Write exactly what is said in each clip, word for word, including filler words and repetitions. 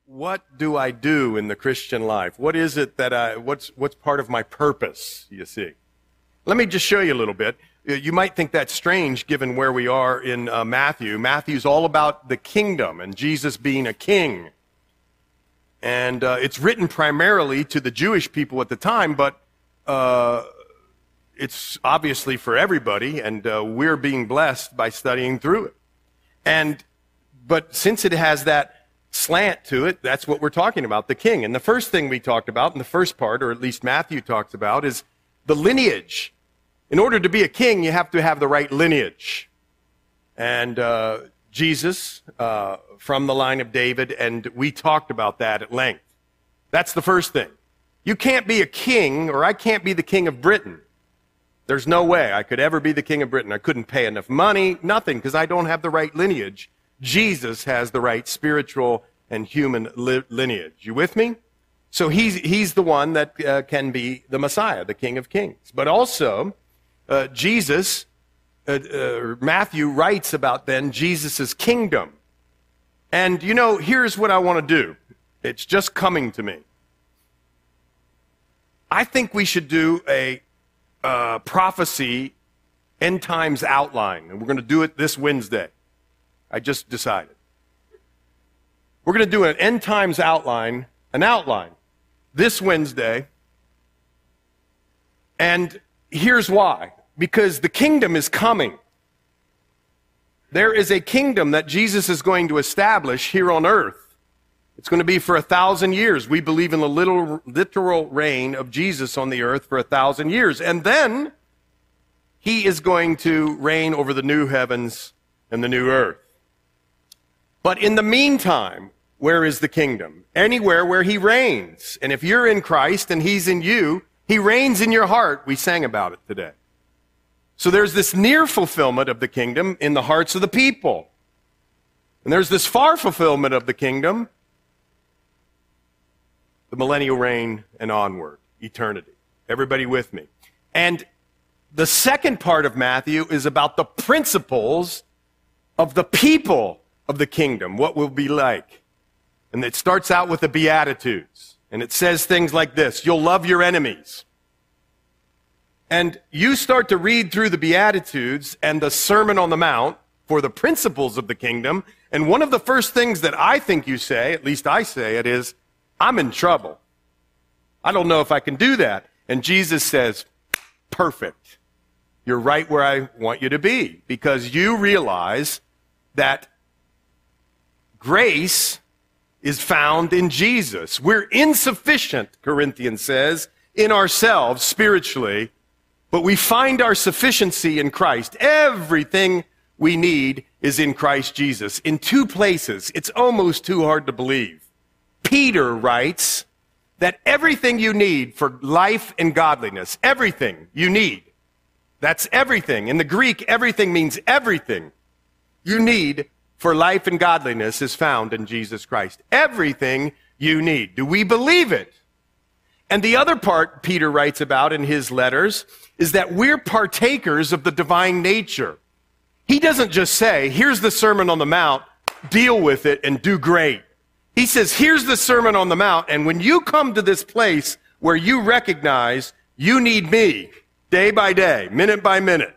what do I do in the Christian life? What is it that I, what's, what's part of my purpose, you see? Let me just show you a little bit. You might think that's strange given where we are in uh, Matthew. Matthew's all about the kingdom and Jesus being a king. And uh, it's written primarily to the Jewish people at the time, but uh, it's obviously for everybody, and uh, we're being blessed by studying through it. And but since it has that slant to it, that's what we're talking about, the king. And the first thing we talked about in the first part, or at least Matthew talks about, is the lineage. In order to be a king, you have to have the right lineage. And uh, Jesus, uh, from the line of David, and we talked about that at length. That's the first thing. You can't be a king, or I can't be the king of Britain. There's no way I could ever be the king of Britain. I couldn't pay enough money, nothing, because I don't have the right lineage. Jesus has the right spiritual and human li- lineage. You with me? So he's, he's the one that uh, can be the Messiah, the King of Kings. But also, uh, Jesus, uh, uh, Matthew writes about then Jesus' kingdom. And, you know, here's what I want to do. It's just coming to me. I think we should do a uh, prophecy end times outline. And we're going to do it this Wednesday. I just decided. We're going to do an end times outline, an outline, this Wednesday. And here's why. Because the kingdom is coming. There is a kingdom that Jesus is going to establish here on earth. It's going to be for a thousand years. We believe in the little, literal reign of Jesus on the earth for a thousand years. And then he is going to reign over the new heavens and the new earth. But in the meantime, where is the kingdom? Anywhere where he reigns. And if you're in Christ and he's in you, he reigns in your heart. We sang about it today. So there's this near fulfillment of the kingdom in the hearts of the people. And there's this far fulfillment of the kingdom, the millennial reign and onward, eternity. Everybody with me? And the second part of Matthew is about the principles of the people of the kingdom, what will be like. And it starts out with the Beatitudes. And it says things like this: you'll love your enemies. And you start to read through the Beatitudes and the Sermon on the Mount for the principles of the kingdom. And one of the first things that I think you say, at least I say it, is, I'm in trouble. I don't know if I can do that. And Jesus says, perfect. You're right where I want you to be, because you realize that grace is found in Jesus. We're insufficient, Corinthians says, in ourselves spiritually, but we find our sufficiency in Christ. Everything we need is in Christ Jesus. In two places, it's almost too hard to believe. Peter writes that everything you need for life and godliness, everything you need, that's everything. In the Greek, everything means everything you need for life and godliness is found in Jesus Christ. Everything you need. Do we believe it? And the other part Peter writes about in his letters is that we're partakers of the divine nature. He doesn't just say, here's the Sermon on the Mount, deal with it and do great. He says, here's the Sermon on the Mount, and when you come to this place where you recognize you need me day by day, minute by minute,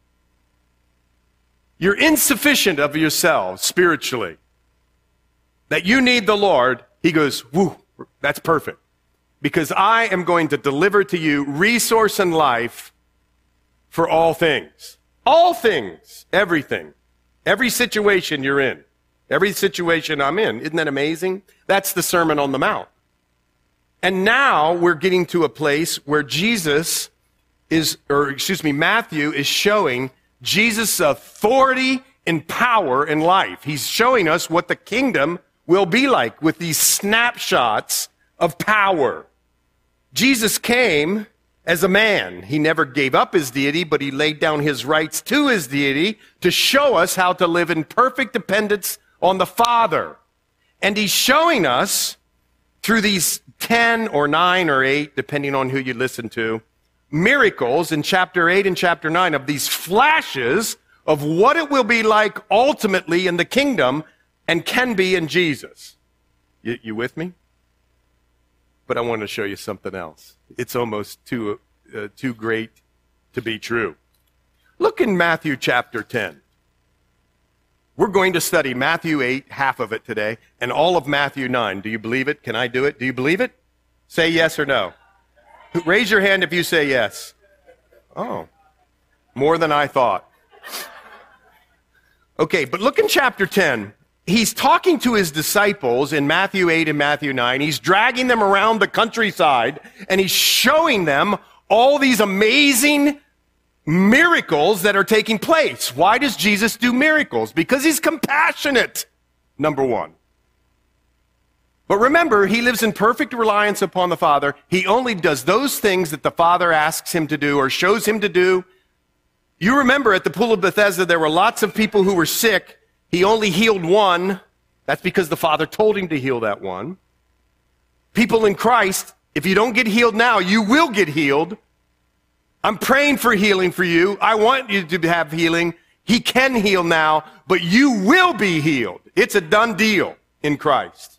you're insufficient of yourselves spiritually, that you need the Lord, he goes, whoo, that's perfect. Because I am going to deliver to you resource and life for all things. All things, everything, every situation you're in, every situation I'm in. Isn't that amazing? That's the Sermon on the Mount. And now we're getting to a place where Jesus is, or excuse me, Matthew is showing Jesus' authority and power in life. He's showing us what the kingdom will be like with these snapshots of power. Jesus came as a man. He never gave up his deity, but he laid down his rights to his deity to show us how to live in perfect dependence on the Father. And he's showing us through these ten or nine or eight, depending on who you listen to, miracles in chapter eight and chapter nine of these flashes of what it will be like ultimately in the kingdom and can be in Jesus. You, you with me? But I want to show you something else. It's almost too, uh, too great to be true. Look in Matthew chapter ten. We're going to study Matthew eight, half of it today, and all of Matthew nine. Do you believe it? Can I do it? Do you believe it? Say yes or no. Raise your hand if you say yes. Oh, more than I thought. Okay, but look in chapter ten. He's talking to his disciples in Matthew eight and Matthew nine. He's dragging them around the countryside, and he's showing them all these amazing miracles that are taking place. Why does Jesus do miracles? Because he's compassionate, number one. But remember, he lives in perfect reliance upon the Father. He only does those things that the Father asks him to do or shows him to do. You remember at the Pool of Bethesda, there were lots of people who were sick. He only healed one. That's because the Father told him to heal that one. People in Christ, if you don't get healed now, you will get healed. I'm praying for healing for you. I want you to have healing. He can heal now, but you will be healed. It's a done deal in Christ.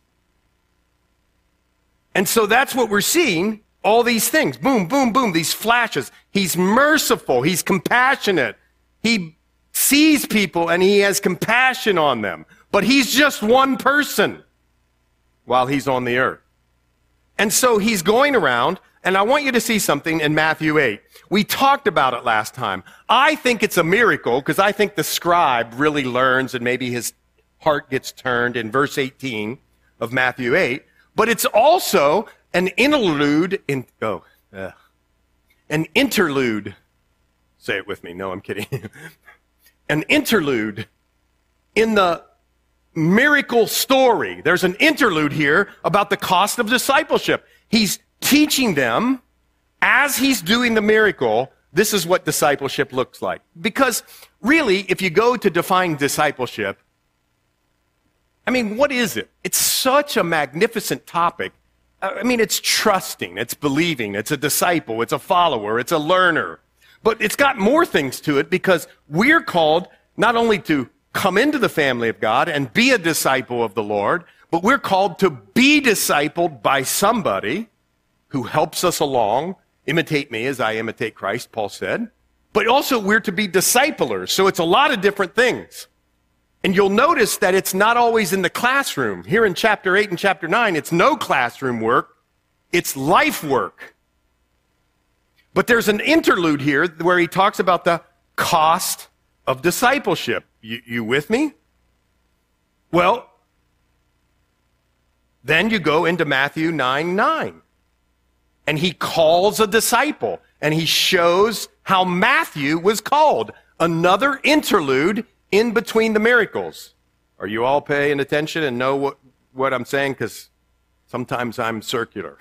And so that's what we're seeing, all these things. Boom, boom, boom, these flashes. He's merciful. He's compassionate. He sees people and he has compassion on them. But he's just one person while he's on the earth. And so he's going around, and I want you to see something in Matthew eight. We talked about it last time. I think it's a miracle because I think the scribe really learns and maybe his heart gets turned in verse eighteen of Matthew eight. But it's also an interlude in, oh, uh, an interlude. Say it with me. No, I'm kidding. An interlude in the miracle story. There's an interlude here about the cost of discipleship. He's teaching them as he's doing the miracle, this is what discipleship looks like. Because really, if you go to define discipleship, I mean, what is it? It's such a magnificent topic. I mean, it's trusting, it's believing, it's a disciple, it's a follower, it's a learner. But it's got more things to it because we're called not only to come into the family of God and be a disciple of the Lord, but we're called to be discipled by somebody who helps us along. Imitate me as I imitate Christ, Paul said. But also we're to be disciplers. So it's a lot of different things. And you'll notice that it's not always in the classroom. Here in chapter eight and chapter nine, it's no classroom work. It's life work. But there's an interlude here where he talks about the cost of discipleship. You, you with me? Well, then you go into Matthew nine nine. And he calls a disciple. And he shows how Matthew was called. Another interlude in between the miracles. Are you all paying attention and know what, what I'm saying? Because sometimes I'm circular.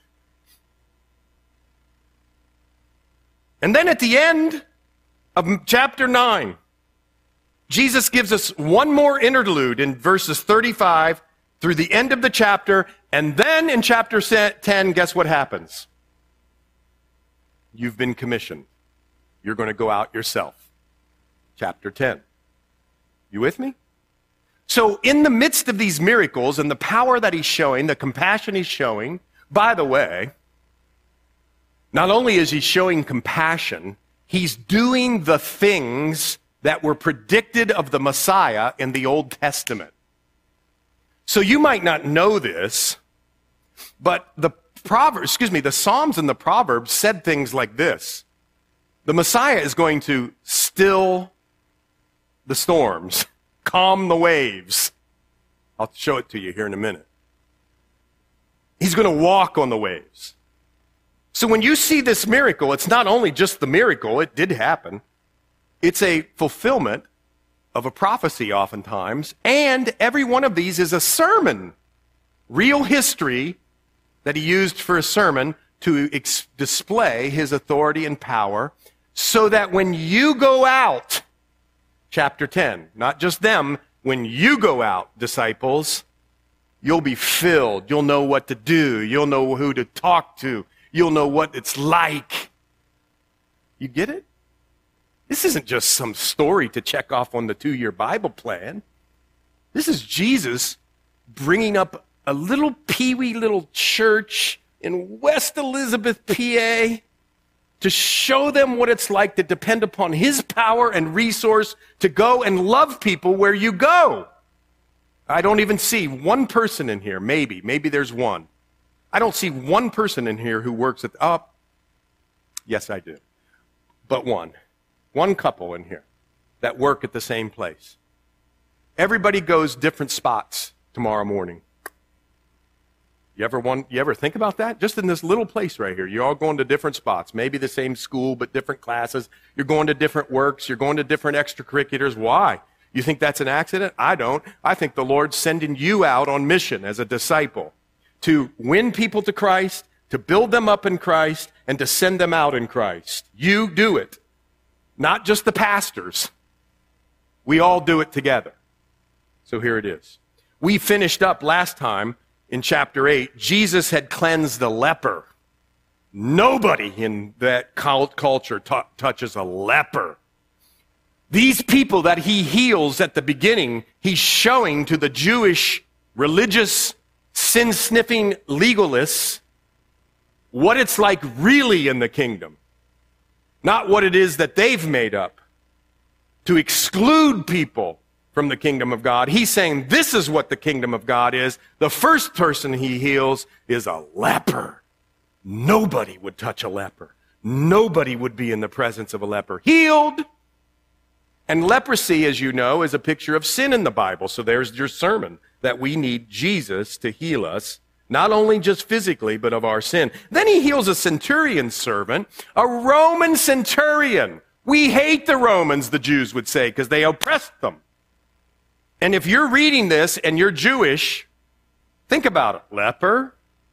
And then at the end of chapter nine, Jesus gives us one more interlude in verses thirty-five through the end of the chapter. And then in chapter ten, guess what happens? You've been commissioned. You're going to go out yourself. Chapter ten. You with me? So in the midst of these miracles and the power that he's showing, the compassion he's showing, by the way, not only is he showing compassion, he's doing the things that were predicted of the Messiah in the Old Testament. So you might not know this, but the Proverbs, excuse me, the Psalms and the Proverbs said things like this. The Messiah is going to still the storms, calm the waves. I'll show it to you here in a minute. He's going to walk on the waves. So when you see this miracle, it's not only just the miracle, it did happen. It's a fulfillment of a prophecy oftentimes, and every one of these is a sermon, real history that he used for a sermon to ex- display his authority and power, so that when you go out, chapter ten, not just them, when you go out, disciples, you'll be filled, you'll know what to do, you'll know who to talk to, you'll know what it's like. You get it? This isn't just some story to check off on the two-year Bible plan. This is Jesus bringing up a little peewee little church in West Elizabeth, P A, to show them what it's like to depend upon his power and resource to go and love people where you go. I don't even see one person in here, maybe, maybe there's one. I don't see one person in here who works at, oh, yes I do, but one. One couple in here that work at the same place. Everybody goes different spots tomorrow morning. You ever want, you ever think about that? Just in this little place right here, you're all going to different spots. Maybe the same school, but different classes. You're going to different works. You're going to different extracurriculars. Why? You think that's an accident? I don't. I think the Lord's sending you out on mission as a disciple to win people to Christ, to build them up in Christ, and to send them out in Christ. You do it. Not just the pastors. We all do it together. So here it is. We finished up last time in chapter eight. Jesus had cleansed the leper. Nobody in that cult culture t- touches a leper. These people that he heals at the beginning, he's showing to the Jewish religious sin-sniffing legalists what it's like really in the kingdom. Not what it is that they've made up to exclude people from the kingdom of God. He's saying this is what the kingdom of God is. The first person he heals is a leper. Nobody would touch a leper. Nobody would be in the presence of a leper. Healed. And leprosy, as you know, is a picture of sin in the Bible. So there's your sermon, that we need Jesus to heal us, not only just physically, but of our sin. Then he heals a centurion servant, a Roman centurion. We hate the Romans, the Jews would say, because they oppressed them. And if you're reading this and you're Jewish, think about it. Leper,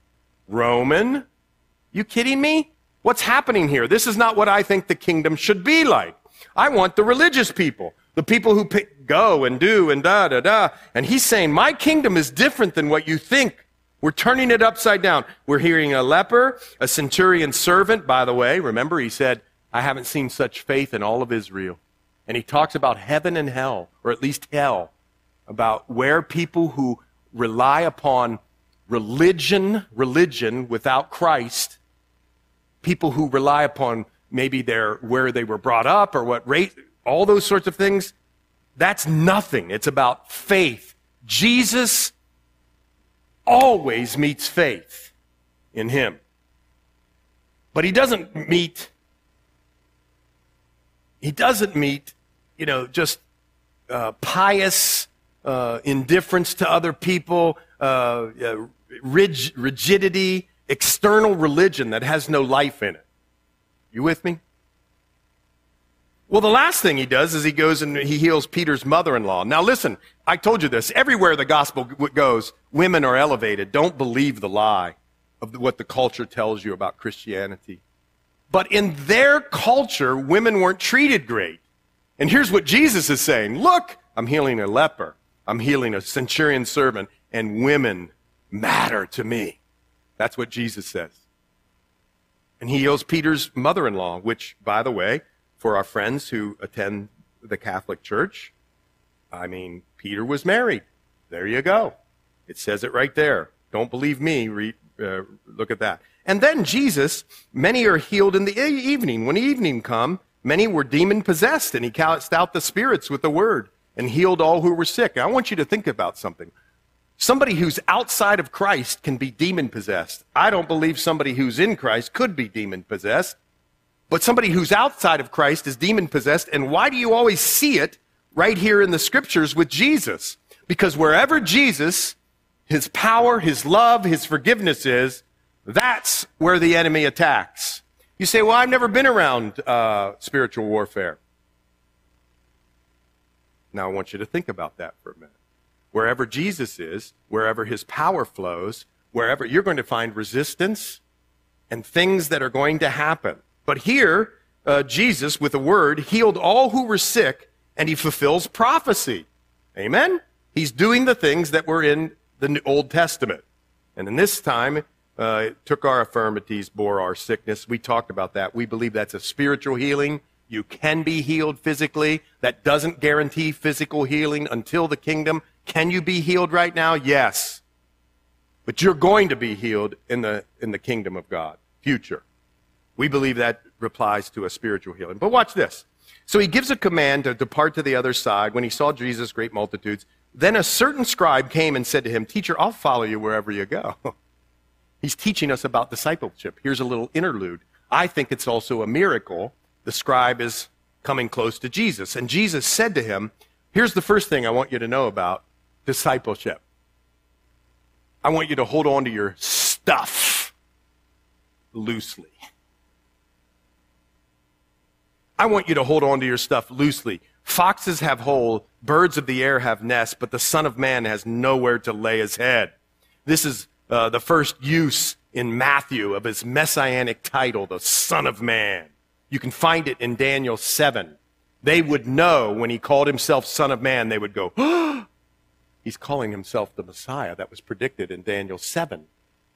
Roman, you kidding me? What's happening here? This is not what I think the kingdom should be like. I want the religious people, the people who pick, go and do and da, da, da. And he's saying, my kingdom is different than what you think. We're turning it upside down. We're hearing a leper, a centurion servant, by the way. Remember, he said, I haven't seen such faith in all of Israel. And he talks about heaven and hell, or at least hell, about where people who rely upon religion, religion without Christ, people who rely upon maybe their, where they were brought up or what race, all those sorts of things, that's nothing. It's about faith. Jesus always meets faith in him. But he doesn't meet, he doesn't meet, you know, just uh, pious uh, indifference to other people, uh, uh, rig- rigidity, external religion that has no life in it. You with me? Well, the last thing he does is he goes and he heals Peter's mother-in-law. Now listen, I told you this. Everywhere the gospel goes, women are elevated. Don't believe the lie of what the culture tells you about Christianity. But in their culture, women weren't treated great. And here's what Jesus is saying. Look, I'm healing a leper. I'm healing a centurion servant. And women matter to me. That's what Jesus says. And he heals Peter's mother-in-law, which, by the way, for our friends who attend the Catholic Church, I mean, Peter was married. There you go. It says it right there. Don't believe me. Read, uh, look at that. And then Jesus, many are healed in the e- evening. When evening come, many were demon-possessed, and he cast out the spirits with the word and healed all who were sick. Now, I want you to think about something. Somebody who's outside of Christ can be demon-possessed. I don't believe somebody who's in Christ could be demon-possessed. But somebody who's outside of Christ is demon-possessed. And why do you always see it right here in the scriptures with Jesus? Because wherever Jesus, his power, his love, his forgiveness is, that's where the enemy attacks. You say, well, I've never been around uh, spiritual warfare. Now I want you to think about that for a minute. Wherever Jesus is, wherever his power flows, wherever you're going to find resistance and things that are going to happen. But here, uh, Jesus, with a word, healed all who were sick, and he fulfills prophecy. Amen? He's doing the things that were in the Old Testament. And in this time, uh, it took our infirmities, bore our sickness. We talked about that. We believe that's a spiritual healing. You can be healed physically. That doesn't guarantee physical healing until the kingdom. Can you be healed right now? Yes. But you're going to be healed in the, in the kingdom of God, future. We believe that replies to a spiritual healing. But watch this. So he gives a command to depart to the other side. When he saw Jesus, great multitudes, then a certain scribe came and said to him, Teacher, I'll follow you wherever you go. He's teaching us about discipleship. Here's a little interlude. I think it's also a miracle. The scribe is coming close to Jesus. And Jesus said to him, here's the first thing I want you to know about discipleship. I want you to hold on to your stuff loosely. I want you to hold on to your stuff loosely. Foxes have holes, birds of the air have nests, but the Son of Man has nowhere to lay his head. This is uh, the first use in Matthew of his messianic title, the Son of Man. You can find it in Daniel seven. They would know when he called himself Son of Man, they would go, oh, he's calling himself the Messiah. That was predicted in Daniel seven.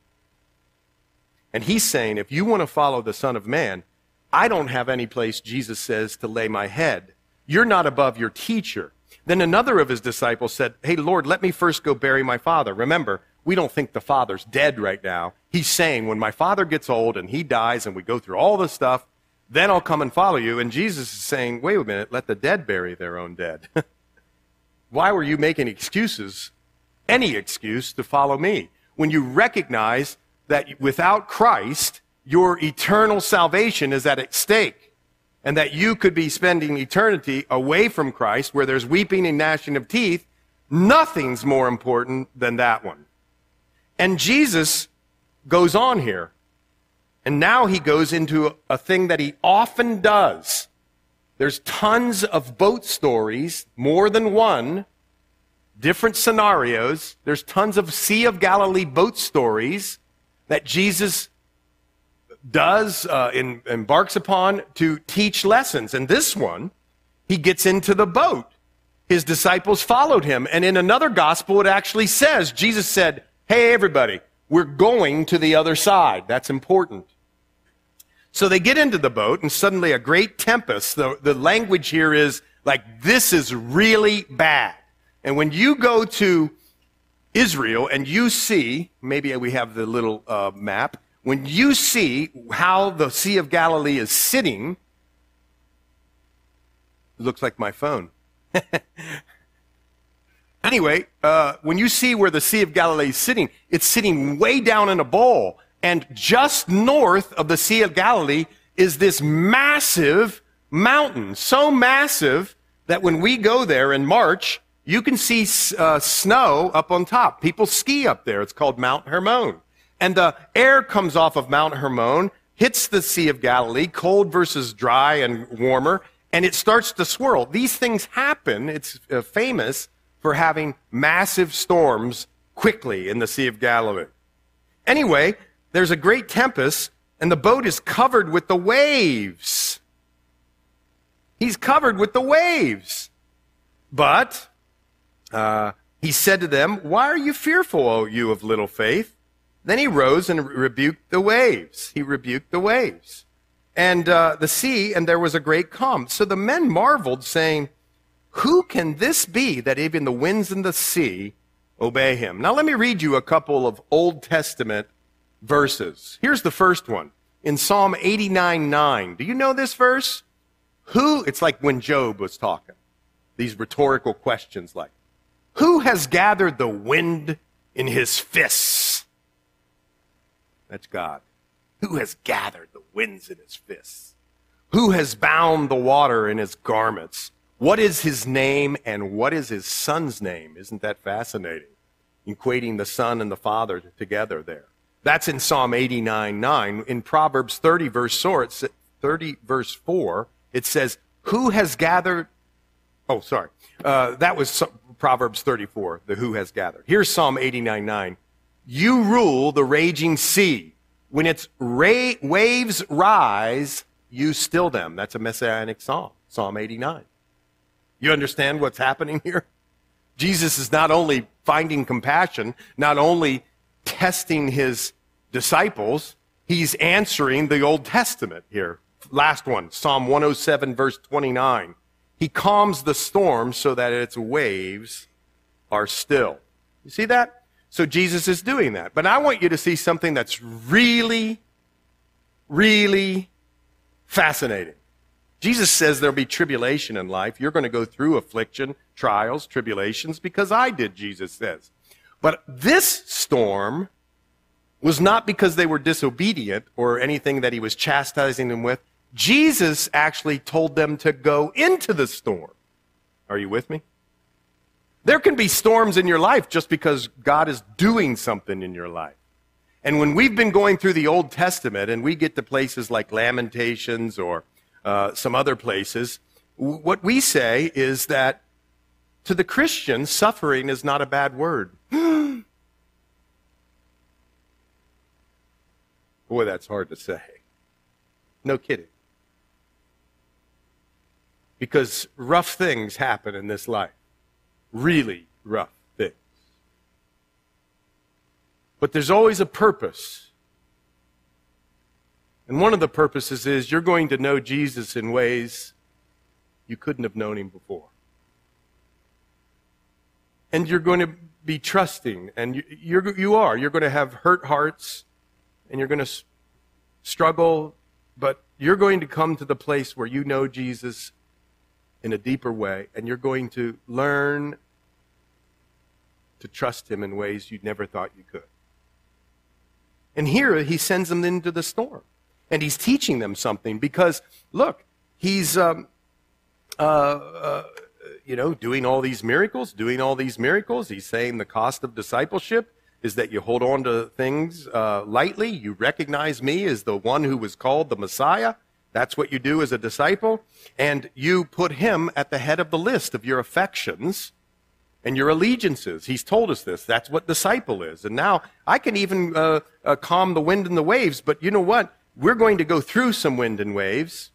And he's saying, if you want to follow the Son of Man, I don't have any place, Jesus says, to lay my head. You're not above your teacher. Then another of his disciples said, hey, Lord, let me first go bury my father. Remember, we don't think the father's dead right now. He's saying, when my father gets old and he dies and we go through all this stuff, then I'll come and follow you. And Jesus is saying, wait a minute, let the dead bury their own dead. Why were you making excuses, any excuse, to follow me? When you recognize that without Christ, your eternal salvation is at stake, and that you could be spending eternity away from Christ where there's weeping and gnashing of teeth, nothing's more important than that one. And Jesus goes on here, and now he goes into a thing that he often does. There's tons of boat stories, more than one, different scenarios. There's tons of Sea of Galilee boat stories that Jesus does, uh, in, embarks upon to teach lessons. And this one, he gets into the boat. His disciples followed him. And in another gospel, it actually says, Jesus said, hey, everybody, we're going to the other side. That's important. So they get into the boat, and suddenly a great tempest. The, the language here is like, this is really bad. And when you go to Israel and you see, maybe we have the little uh, map, when you see how the Sea of Galilee is sitting, it looks like my phone. Anyway, uh, when you see where the Sea of Galilee is sitting, it's sitting way down in a bowl. And just north of the Sea of Galilee is this massive mountain, so massive that when we go there in March, you can see uh, snow up on top. People ski up there. It's called Mount Hermon. And the air comes off of Mount Hermon, hits the Sea of Galilee, cold versus dry and warmer, and it starts to swirl. These things happen. It's uh, famous for having massive storms quickly in the Sea of Galilee. Anyway, there's a great tempest, and the boat is covered with the waves. He's covered with the waves. But uh, he said to them, why are you fearful, O you of little faith? Then he rose and rebuked the waves. He rebuked the waves. And uh, the sea, and there was a great calm. So the men marveled, saying, who can this be that even the winds and the sea obey him? Now let me read you a couple of Old Testament verses. Here's the first one. In Psalm eighty-nine nine. Do you know this verse? Who, it's like when Job was talking. These rhetorical questions like, who has gathered the wind in his fists? That's God. Who has gathered the winds in his fists? Who has bound the water in his garments? What is his name and what is his son's name? Isn't that fascinating? Equating the son and the father together there. That's in Psalm eighty-nine nine. In Proverbs thirty verse four, it's thirty verse four, it says, who has gathered, oh, sorry. Uh, that was Proverbs thirty-four, the who has gathered. Here's Psalm eighty-nine nine. You rule the raging sea. When its ra- waves rise, you still them. That's a messianic psalm, Psalm eighty-nine. You understand what's happening here? Jesus is not only finding compassion, not only testing his disciples, he's answering the Old Testament here. Last one, Psalm one oh seven, verse twenty-nine. He calms the storm so that its waves are still. You see that? So Jesus is doing that. But I want you to see something that's really, really fascinating. Jesus says there'll be tribulation in life. You're going to go through affliction, trials, tribulations, because I did, Jesus says. But this storm was not because they were disobedient or anything that he was chastising them with. Jesus actually told them to go into the storm. Are you with me? There can be storms in your life just because God is doing something in your life. And when we've been going through the Old Testament and we get to places like Lamentations or uh, some other places, w- what we say is that to the Christian, suffering is not a bad word. Boy, that's hard to say. No kidding. Because rough things happen in this life. Really rough things. But there's always a purpose. And one of the purposes is you're going to know Jesus in ways you couldn't have known him before. And you're going to be trusting, and you, you're, you are. You're going to have hurt hearts, and you're going to s- struggle, but you're going to come to the place where you know Jesus in a deeper way, and you're going to learn to trust him in ways you never thought you could. And here he sends them into the storm, and he's teaching them something because, look, he's, um, uh, uh, you know, doing all these miracles, doing all these miracles. He's saying the cost of discipleship is that you hold on to things uh, lightly. You recognize me as the one who was called the Messiah. That's what you do as a disciple. And you put him at the head of the list of your affections and your allegiances. He's told us this. That's what disciple is. And now I can even uh, uh, calm the wind and the waves. But you know what? We're going to go through some wind and waves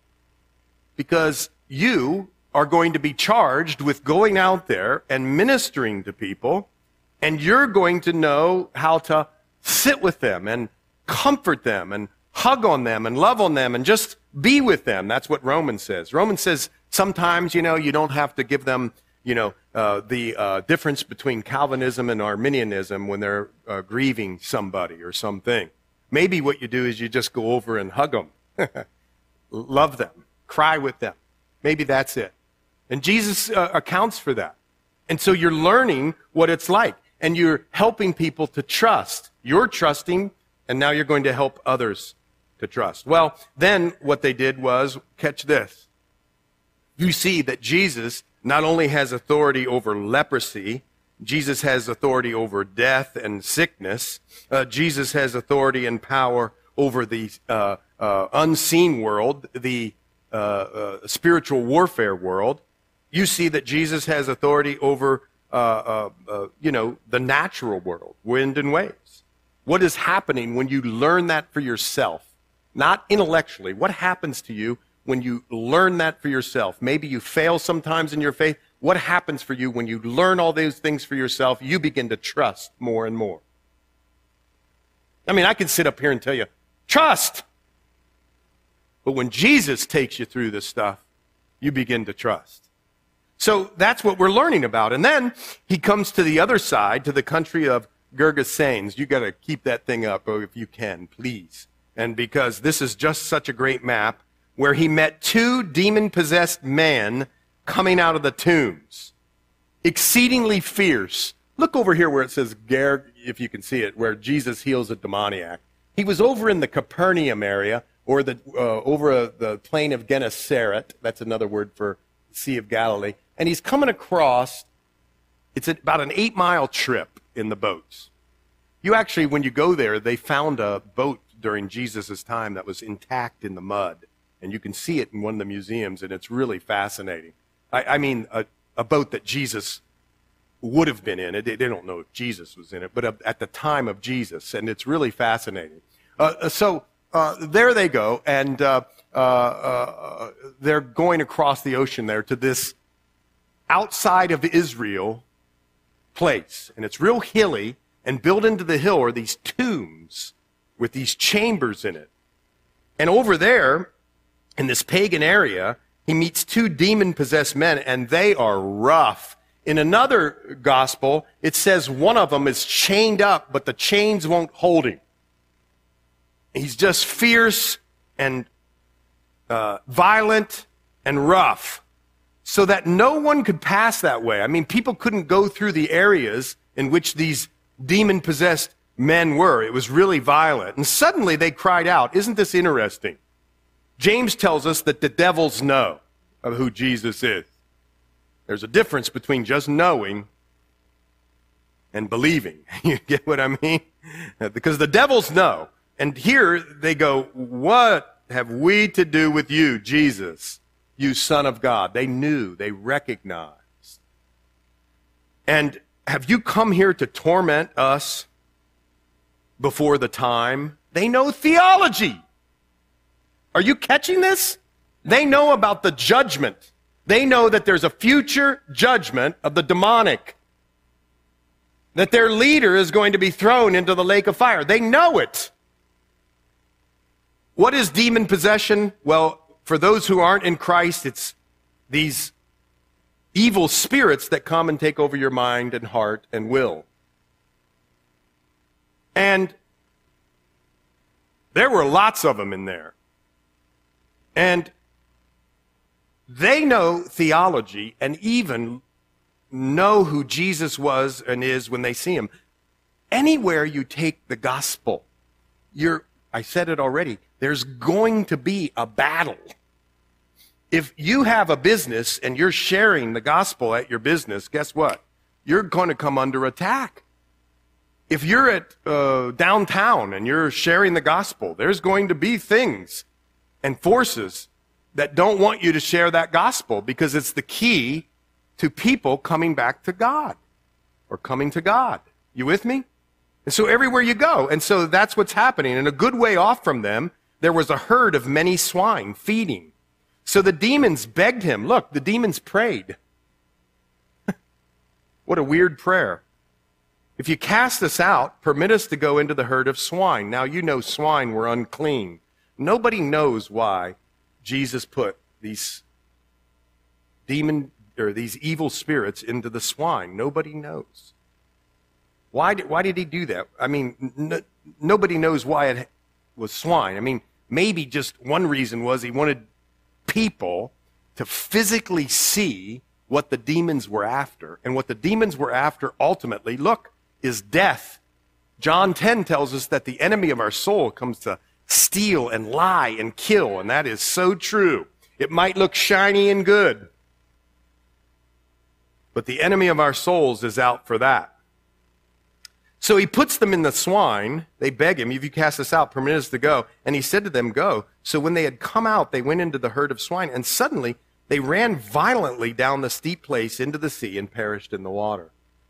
because you are going to be charged with going out there and ministering to people. And you're going to know how to sit with them and comfort them and hug on them and love on them and just be with them. That's what Romans says. Romans says sometimes, you know, you don't have to give them, you know, uh, the uh, difference between Calvinism and Arminianism when they're uh, grieving somebody or something. Maybe what you do is you just go over and hug them, love them, cry with them. Maybe that's it. And Jesus uh, accounts for that. And so you're learning what it's like. And you're helping people to trust. You're trusting, and now you're going to help others to trust. Well, then what they did was, catch this. You see that Jesus not only has authority over leprosy, Jesus has authority over death and sickness. Uh, Jesus has authority and power over the uh, uh, unseen world, the uh, uh, spiritual warfare world. You see that Jesus has authority over Uh, uh, uh, you know, the natural world, wind and waves. What is happening when you learn that for yourself? Not intellectually. What happens to you when you learn that for yourself? Maybe you fail sometimes in your faith. What happens for you when you learn all those things for yourself? You begin to trust more and more. I mean, I can sit up here and tell you, trust. But when Jesus takes you through this stuff, you begin to trust. So that's what we're learning about. And then he comes to the other side, to the country of Gergesenes. You got to keep that thing up if you can, please. And because this is just such a great map, where he met two demon-possessed men coming out of the tombs, exceedingly fierce. Look over here where it says Ger, if you can see it, where Jesus heals a demoniac. He was over in the Capernaum area, or the uh, over uh, the plain of Gennesaret. That's another word for Sea of Galilee. And he's coming across, it's about an eight-mile trip in the boats. You actually, when you go there, they found a boat during Jesus' time that was intact in the mud. And you can see it in one of the museums, and it's really fascinating. I, I mean, a, a boat that Jesus would have been in. They, they don't know if Jesus was in it, but at the time of Jesus. And it's really fascinating. Uh, so uh, there they go, and uh, uh, uh, they're going across the ocean there to this outside of Israel place. And it's real hilly, and built into the hill are these tombs with these chambers in it. And over there, in this pagan area, he meets two demon-possessed men, and they are rough. In another gospel, it says one of them is chained up, but the chains won't hold him. He's just fierce and uh, violent and rough, so that no one could pass that way. I mean, people couldn't go through the areas in which these demon-possessed men were. It was really violent. And suddenly they cried out. Isn't this interesting? James tells us that the devils know of who Jesus is. There's a difference between just knowing and believing. You get what I mean? Because the devils know. And here they go, what have we to do with you, Jesus, you Son of God? They knew, they recognized. And have you come here to torment us before the time? They know theology. Are you catching this? They know about the judgment. They know that there's a future judgment of the demonic. That their leader is going to be thrown into the lake of fire. They know it. What is demon possession? Well, for those who aren't in Christ, it's these evil spirits that come and take over your mind and heart and will. And there were lots of them in there. And they know theology and even know who Jesus was and is when they see him. Anywhere you take the gospel, you're, I said it already, there's going to be a battle. If you have a business and you're sharing the gospel at your business, guess what? You're going to come under attack. If you're at uh, downtown and you're sharing the gospel, there's going to be things and forces that don't want you to share that gospel because it's the key to people coming back to God or coming to God. You with me? And so everywhere you go. And so that's what's happening. And a good way off from them, there was a herd of many swine feeding. So the demons begged him. Look, the demons prayed. What a weird prayer. If you cast us out, permit us to go into the herd of swine. Now, you know swine were unclean. Nobody knows why Jesus put these demon or these evil spirits into the swine. Nobody knows. Why did, why did he do that? I mean, n- nobody knows why it was swine. I mean, maybe just one reason was he wanted people to physically see what the demons were after. And what the demons were after ultimately, look, is death. John ten tells us that the enemy of our soul comes to steal and lie and kill, and that is so true. It might look shiny and good, but the enemy of our souls is out for that. So he puts them in the swine. They beg him, if you cast us out, permit us to go. And he said to them, go. So when they had come out, they went into the herd of swine, and suddenly they ran violently down the steep place into the sea and perished in the water.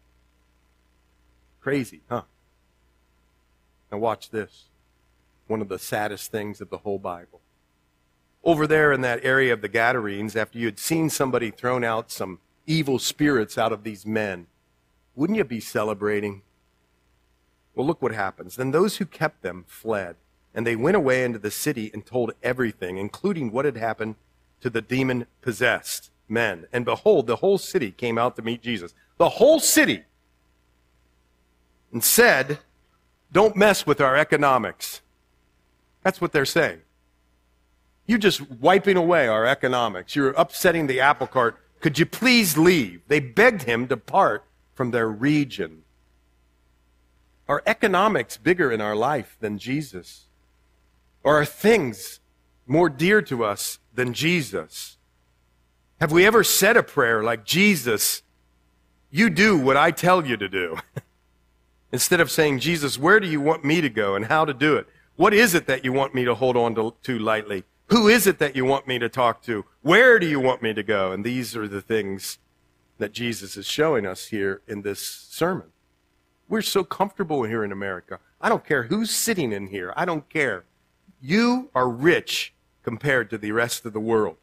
Crazy, huh? Now watch this. One of the saddest things of the whole Bible. Over there in that area of the Gadarenes, after you had seen somebody thrown out some evil spirits out of these men, wouldn't you be celebrating? Well, look what happens. Then those who kept them fled, and they went away into the city and told everything, including what had happened to the demon-possessed men. And behold, the whole city came out to meet Jesus. The whole city. And said, don't mess with our economics. That's what they're saying. You're just wiping away our economics. You're upsetting the apple cart. Could you please leave? They begged him to depart from their region. Are economics bigger in our life than Jesus? Or are things more dear to us than Jesus? Have we ever said a prayer like, Jesus, you do what I tell you to do? Instead of saying, Jesus, where do you want me to go and how to do it? What is it that you want me to hold on to, to lightly? Who is it that you want me to talk to? Where do you want me to go? And these are the things that Jesus is showing us here in this sermon. We're so comfortable here in America. I don't care who's sitting in here. I don't care. You are rich compared to the rest of the world.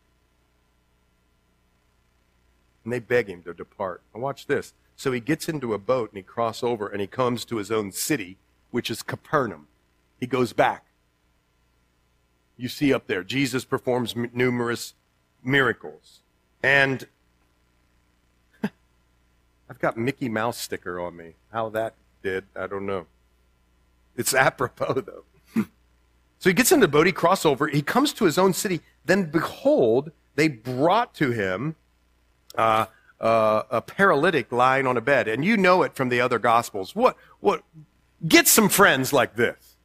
And they beg him to depart. Now watch this. So he gets into a boat and he crosses over and he comes to his own city, which is Capernaum. He goes back. You see up there, Jesus performs m- numerous miracles. And I've got Mickey Mouse sticker on me. How that did, I don't know. It's apropos, though. So he gets into the boat, he crosses over, he comes to his own city. Then behold, they brought to him uh, uh, a paralytic lying on a bed. And you know it from the other Gospels. What? What? Get some friends like this.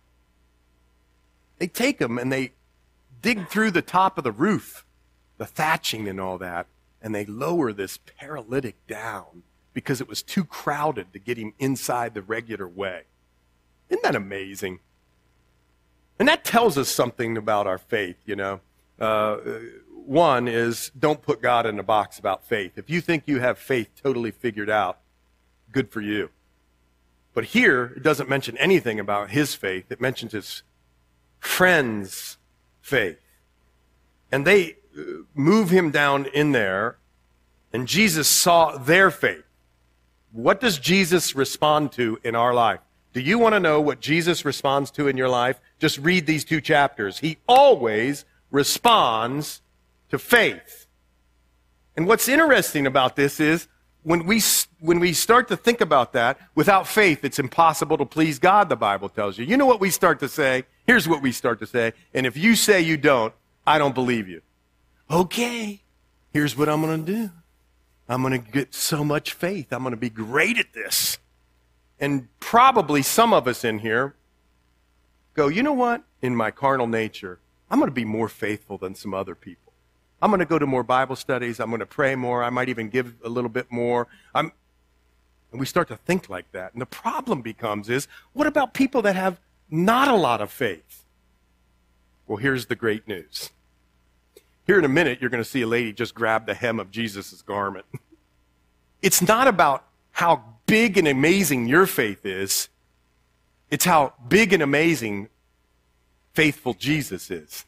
They take him and they dig through the top of the roof, the thatching and all that, and they lower this paralytic down because it was too crowded to get him inside the regular way. Isn't that amazing? And that tells us something about our faith, you know. Uh, one is, don't put God in a box about faith. If you think you have faith totally figured out, good for you. But here, it doesn't mention anything about his faith. It mentions his friends' faith. And they move him down in there, and Jesus saw their faith. What does Jesus respond to in our life? Do you want to know what Jesus responds to in your life? Just read these two chapters. He always responds to faith. And what's interesting about this is when we when we start to think about that, without faith, it's impossible to please God, the Bible tells you. You know what we start to say? Here's what we start to say. And if you say you don't, I don't believe you. Okay, here's what I'm going to do. I'm going to get so much faith. I'm going to be great at this. And probably some of us in here go, you know what? In my carnal nature, I'm going to be more faithful than some other people. I'm going to go to more Bible studies. I'm going to pray more. I might even give a little bit more. I'm, and we start to think like that. And the problem becomes is, what about people that have not a lot of faith? Well, here's the great news. Here in a minute, you're going to see a lady just grab the hem of Jesus' garment. It's not about how big and amazing your faith is. It's how big and amazing faithful Jesus is.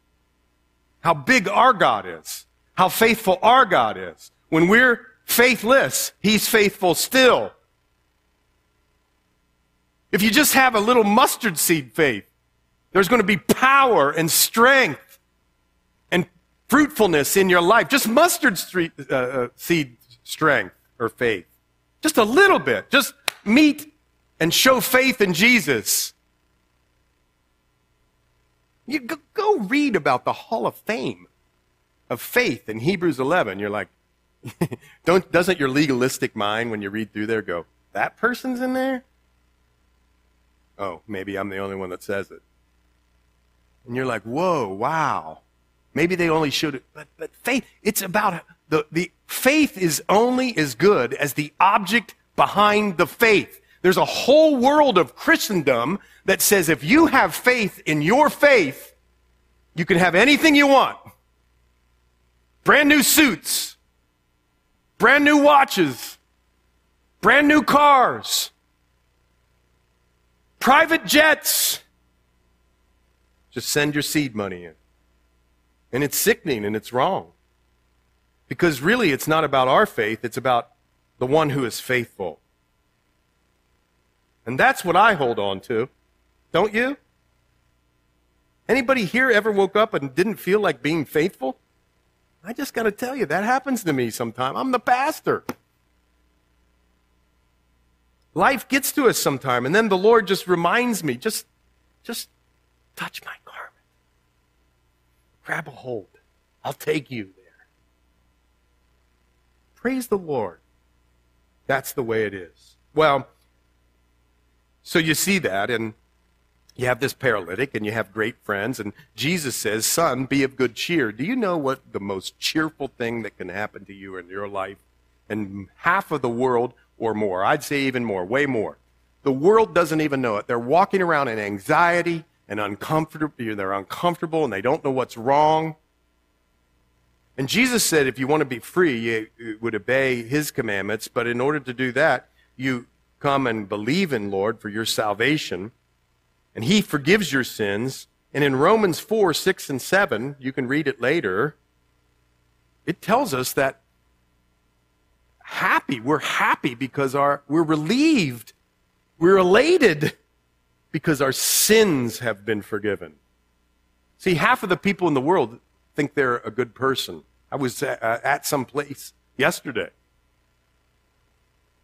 How big our God is. How faithful our God is. When we're faithless, he's faithful still. If you just have a little mustard seed faith, there's going to be power and strength and fruitfulness in your life. Just mustard uh, seed strength or faith. Just a little bit. Just meet and show faith in Jesus. You go, go read about the Hall of Fame of faith in Hebrews eleven. You're like, don't, doesn't your legalistic mind, when you read through there, go, that person's in there? Oh, maybe I'm the only one that says it. And you're like, whoa, wow. Maybe they only showed it. But, but faith, it's about, the, the faith is only as good as the object behind the faith. There's a whole world of Christendom that says if you have faith in your faith, you can have anything you want. Brand new suits, brand new watches, brand new cars, private jets. Just send your seed money in. And it's sickening and it's wrong. Because really it's not about our faith, it's about the one who is faithful. And that's what I hold on to. Don't you? Anybody here ever woke up and didn't feel like being faithful? I just got to tell you, that happens to me sometimes. I'm the pastor. Life gets to us sometime, and then the Lord just reminds me, just, just touch my garment. Grab a hold. I'll take you there. Praise the Lord. That's the way it is. Well, so you see that, and you have this paralytic, and you have great friends, and Jesus says, son, be of good cheer. Do you know what the most cheerful thing that can happen to you in your life? And half of the world or more, I'd say even more, way more. The world doesn't even know it. They're walking around in anxiety and uncomfortable. They're uncomfortable, and they don't know what's wrong. And Jesus said if you want to be free, you would obey his commandments, but in order to do that, you come and believe in Lord for your salvation, and he forgives your sins. And in Romans four, six, and seven, you can read it later, it tells us that happy, we're happy because our, we're relieved, we're elated because our sins have been forgiven. See, half of the people in the world think they're a good person. I was uh, at some place yesterday.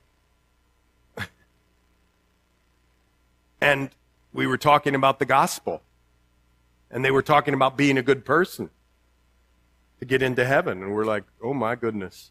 And we were talking about the gospel. And they were talking about being a good person to get into heaven. And we're like, oh my goodness.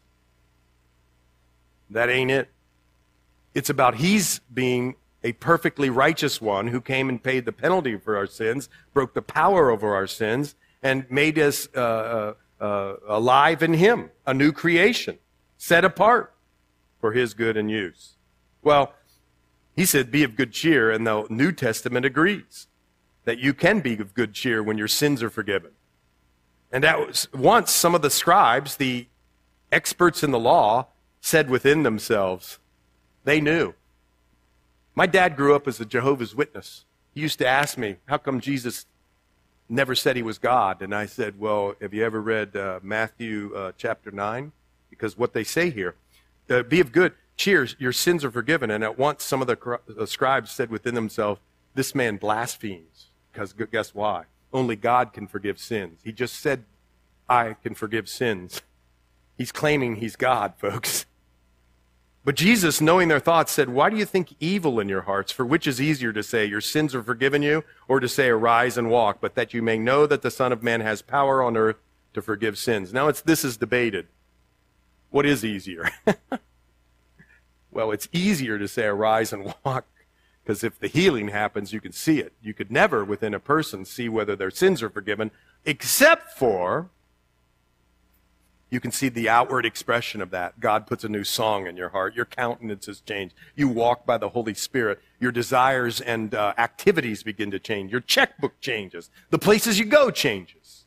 That ain't it. It's about he's being a perfectly righteous one who came and paid the penalty for our sins, broke the power over our sins, and made us uh, uh, alive in him, a new creation, set apart for his good and use. Well, he said, be of good cheer, and the New Testament agrees that you can be of good cheer when your sins are forgiven. And that was once some of the scribes, the experts in the law, said within themselves, they knew. My dad grew up as a Jehovah's Witness. He used to ask me, how come Jesus never said he was God? And I said, well, have you ever read uh, Matthew uh, chapter nine? Because what they say here, uh, be of good cheer, your sins are forgiven. And at once some of the, cr- the scribes said within themselves, this man blasphemes. Because guess why? Only God can forgive sins. He just said, I can forgive sins. He's claiming he's God, folks. But Jesus, knowing their thoughts, said, why do you think evil in your hearts? For which is easier to say, your sins are forgiven you, or to say, arise and walk, but that you may know that the Son of Man has power on earth to forgive sins. Now, it's, this is debated. What is easier? Well, it's easier to say, arise and walk, because if the healing happens, you can see it. You could never, within a person, see whether their sins are forgiven, except for you can see the outward expression of that. God puts a new song in your heart. Your countenance has changed. You walk by the Holy Spirit. Your desires and uh, activities begin to change. Your checkbook changes. The places you go changes.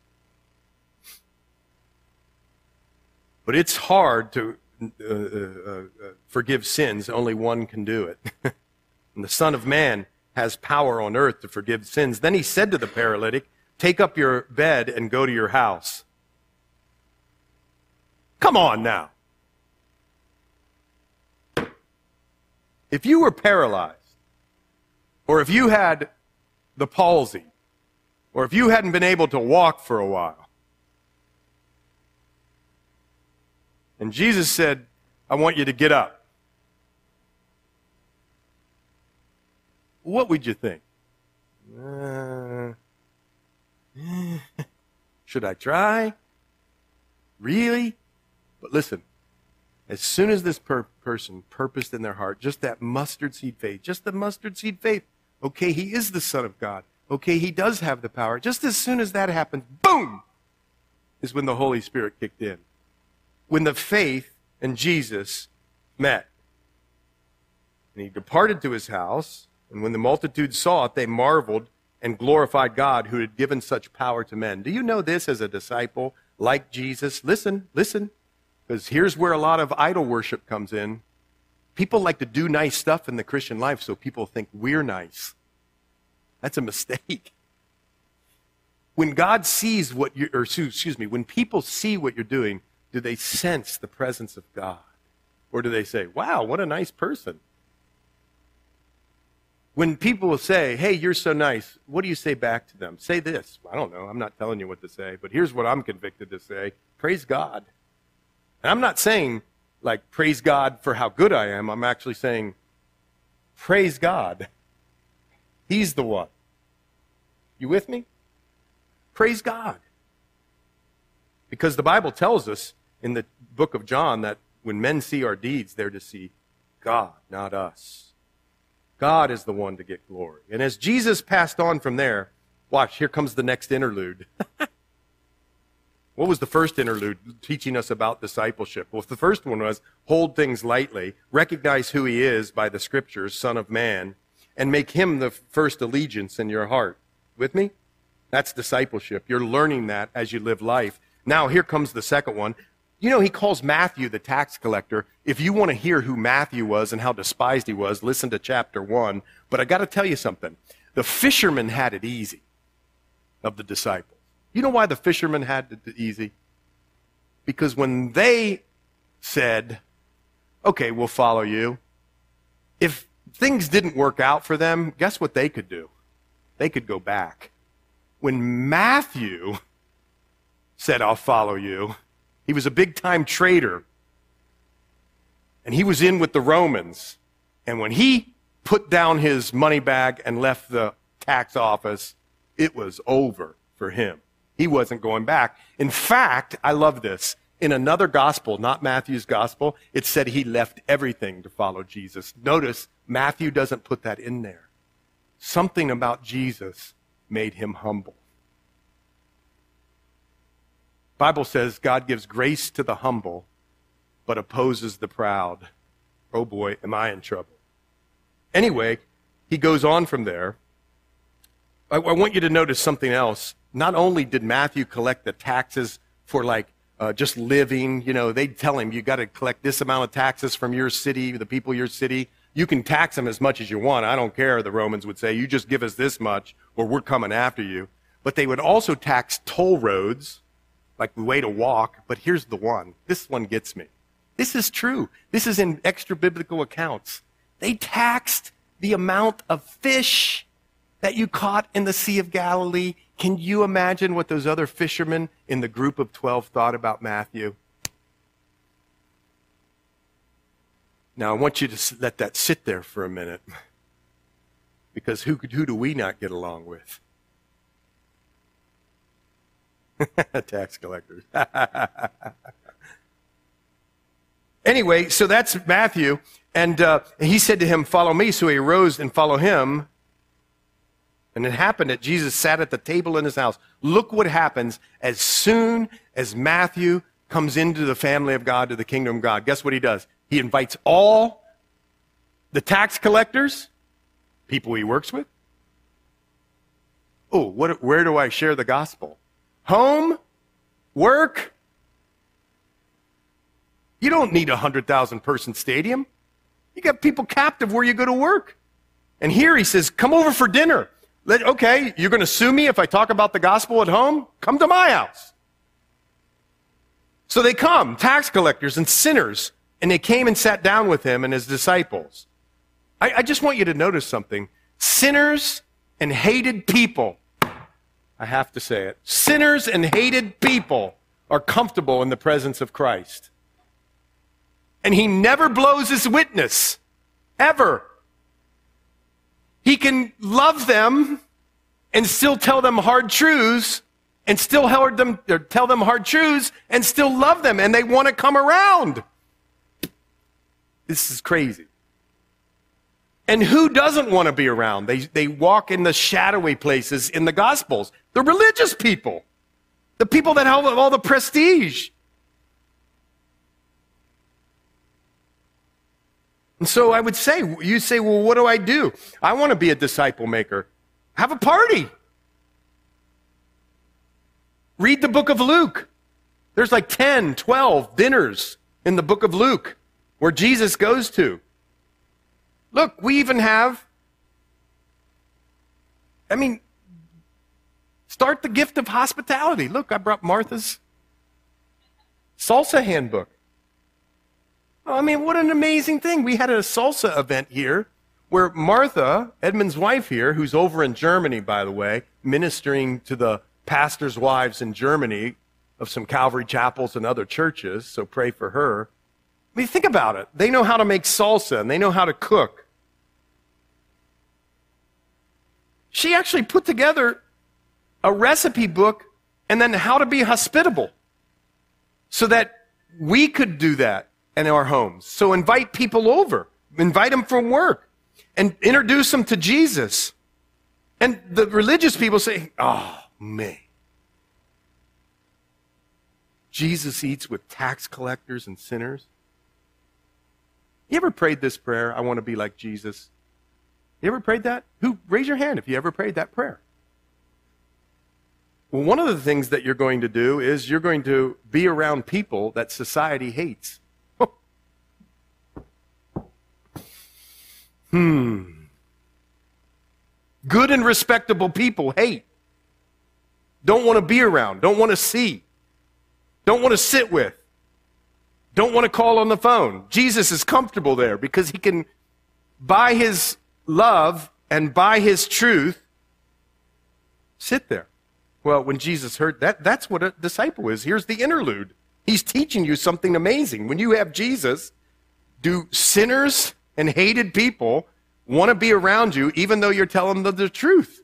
But it's hard to uh, uh, uh, forgive sins. Only one can do it. And the Son of Man has power on earth to forgive sins. Then he said to the paralytic, take up your bed and go to your house. Come on now. If you were paralyzed, or if you had the palsy, or if you hadn't been able to walk for a while, and Jesus said, I want you to get up, what would you think? Uh, should I try? Really? But listen, as soon as this per- person purposed in their heart, just that mustard seed faith, just the mustard seed faith, okay, he is the Son of God. Okay, he does have the power. Just as soon as that happens, boom, is when the Holy Spirit kicked in. When the faith and Jesus met. And he departed to his house, and when the multitude saw it, they marveled and glorified God who had given such power to men. Do you know this as a disciple like Jesus? Listen, listen. Because here's where a lot of idol worship comes in. People like to do nice stuff in the Christian life so people think we're nice. That's a mistake. When God sees what you, or excuse me, when people see what you're doing, do they sense the presence of God? Or do they say, wow, what a nice person? When people say, hey, you're so nice, what do you say back to them? Say this. I don't know. I'm not telling you what to say, but here's what I'm convicted to say. Praise God. And I'm not saying, like, praise God for how good I am. I'm actually saying, praise God. He's the one. You with me? Praise God. Because the Bible tells us in the book of John that when men see our deeds, they're to see God, not us. God is the one to get glory. And as Jesus passed on from there, watch, here comes the next interlude. What was the first interlude teaching us about discipleship? Well, the first one was hold things lightly, recognize who he is by the scriptures, Son of Man, and make him the first allegiance in your heart. With me? That's discipleship. You're learning that as you live life. Now, here comes the second one. You know, he calls Matthew the tax collector. If you want to hear who Matthew was and how despised he was, listen to chapter one. But I got to tell you something. The fishermen had it easy of the disciples. You know why the fishermen had it easy? Because when they said, okay, we'll follow you, if things didn't work out for them, guess what they could do? They could go back. When Matthew said, I'll follow you, he was a big-time trader, and he was in with the Romans. And when he put down his money bag and left the tax office, it was over for him. He wasn't going back. In fact, I love this. In another gospel, not Matthew's gospel, it said he left everything to follow Jesus. Notice, Matthew doesn't put that in there. Something about Jesus made him humble. Bible says God gives grace to the humble, but opposes the proud. Oh boy, am I in trouble. Anyway, he goes on from there. I, I want you to notice something else. Not only did Matthew collect the taxes for like uh, just living, you know, they'd tell him, you got to collect this amount of taxes from your city, the people of your city. You can tax them as much as you want. I don't care, the Romans would say. You just give us this much or we're coming after you. But they would also tax toll roads, like the way to walk. But here's the one. This one gets me. This is true. This is in extra biblical accounts. They taxed the amount of fish that you caught in the Sea of Galilee. Can you imagine what those other fishermen in the group of twelve thought about Matthew? Now, I want you to let that sit there for a minute. Because who, who do we not get along with? Tax collectors. Anyway, so that's Matthew. And uh, he said to him, follow me. So he arose and followed him. And it happened that Jesus sat at the table in his house. Look what happens as soon as Matthew comes into the family of God, to the kingdom of God. Guess what he does? He invites all the tax collectors, people he works with. Oh, what, where do I share the gospel? Home? Work? You don't need a one hundred thousand person stadium. You got people captive where you go to work. And here he says, come over for dinner. Let, okay, you're going to sue me if I talk about the gospel at home? Come to my house. So they come, tax collectors and sinners, and they came and sat down with him and his disciples. I, I just want you to notice something. Sinners and hated people, I have to say it, sinners and hated people are comfortable in the presence of Christ. And he never blows his witness, ever. He can love them and still tell them hard truths, and still held them, or tell them hard truths, and still love them, and they want to come around. This is crazy. And who doesn't want to be around? They, they walk in the shadowy places in the Gospels. The religious people. The people that have all the prestige. And so I would say, you say, well, what do I do? I want to be a disciple maker. Have a party. Read the book of Luke. There's like ten, twelve dinners in the book of Luke where Jesus goes to. Look, we even have, I mean, start the gift of hospitality. Look, I brought Martha's salsa handbook. I mean, what an amazing thing. We had a salsa event here where Martha, Edmund's wife here, who's over in Germany, by the way, ministering to the pastors' wives in Germany of some Calvary chapels and other churches, so pray for her. I mean, think about it. They know how to make salsa and they know how to cook. She actually put together a recipe book and then how to be hospitable so that we could do that in our homes. So invite people over. Invite them from work and introduce them to Jesus. And the religious people say, oh, man. Jesus eats with tax collectors and sinners. You ever prayed this prayer? I want to be like Jesus. You ever prayed that? Who? Raise your hand if you ever prayed that prayer. Well, one of the things that you're going to do is you're going to be around people that society hates. Hmm. Good and respectable people hate. Don't want to be around. Don't want to see. Don't want to sit with. Don't want to call on the phone. Jesus is comfortable there because he can, by his love and by his truth, sit there. Well, when Jesus heard that, that's what a disciple is. Here's the interlude. He's teaching you something amazing. When you have Jesus, do sinners and hated people want to be around you even though you're telling them the truth.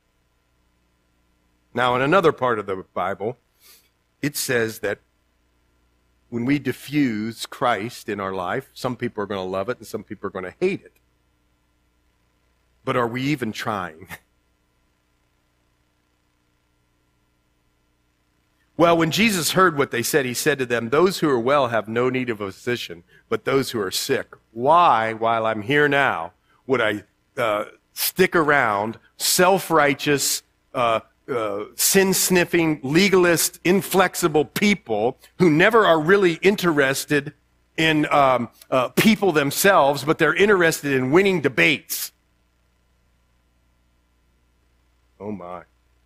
Now, in another part of the Bible, it says that when we diffuse Christ in our life, some people are going to love it and some people are going to hate it. But are we even trying? Well, when Jesus heard what they said, he said to them, those who are well have no need of a physician, but those who are sick. Why, while I'm here now, would I uh, stick around self-righteous, uh, uh, sin-sniffing, legalist, inflexible people who never are really interested in um, uh, people themselves, but they're interested in winning debates? Oh, my.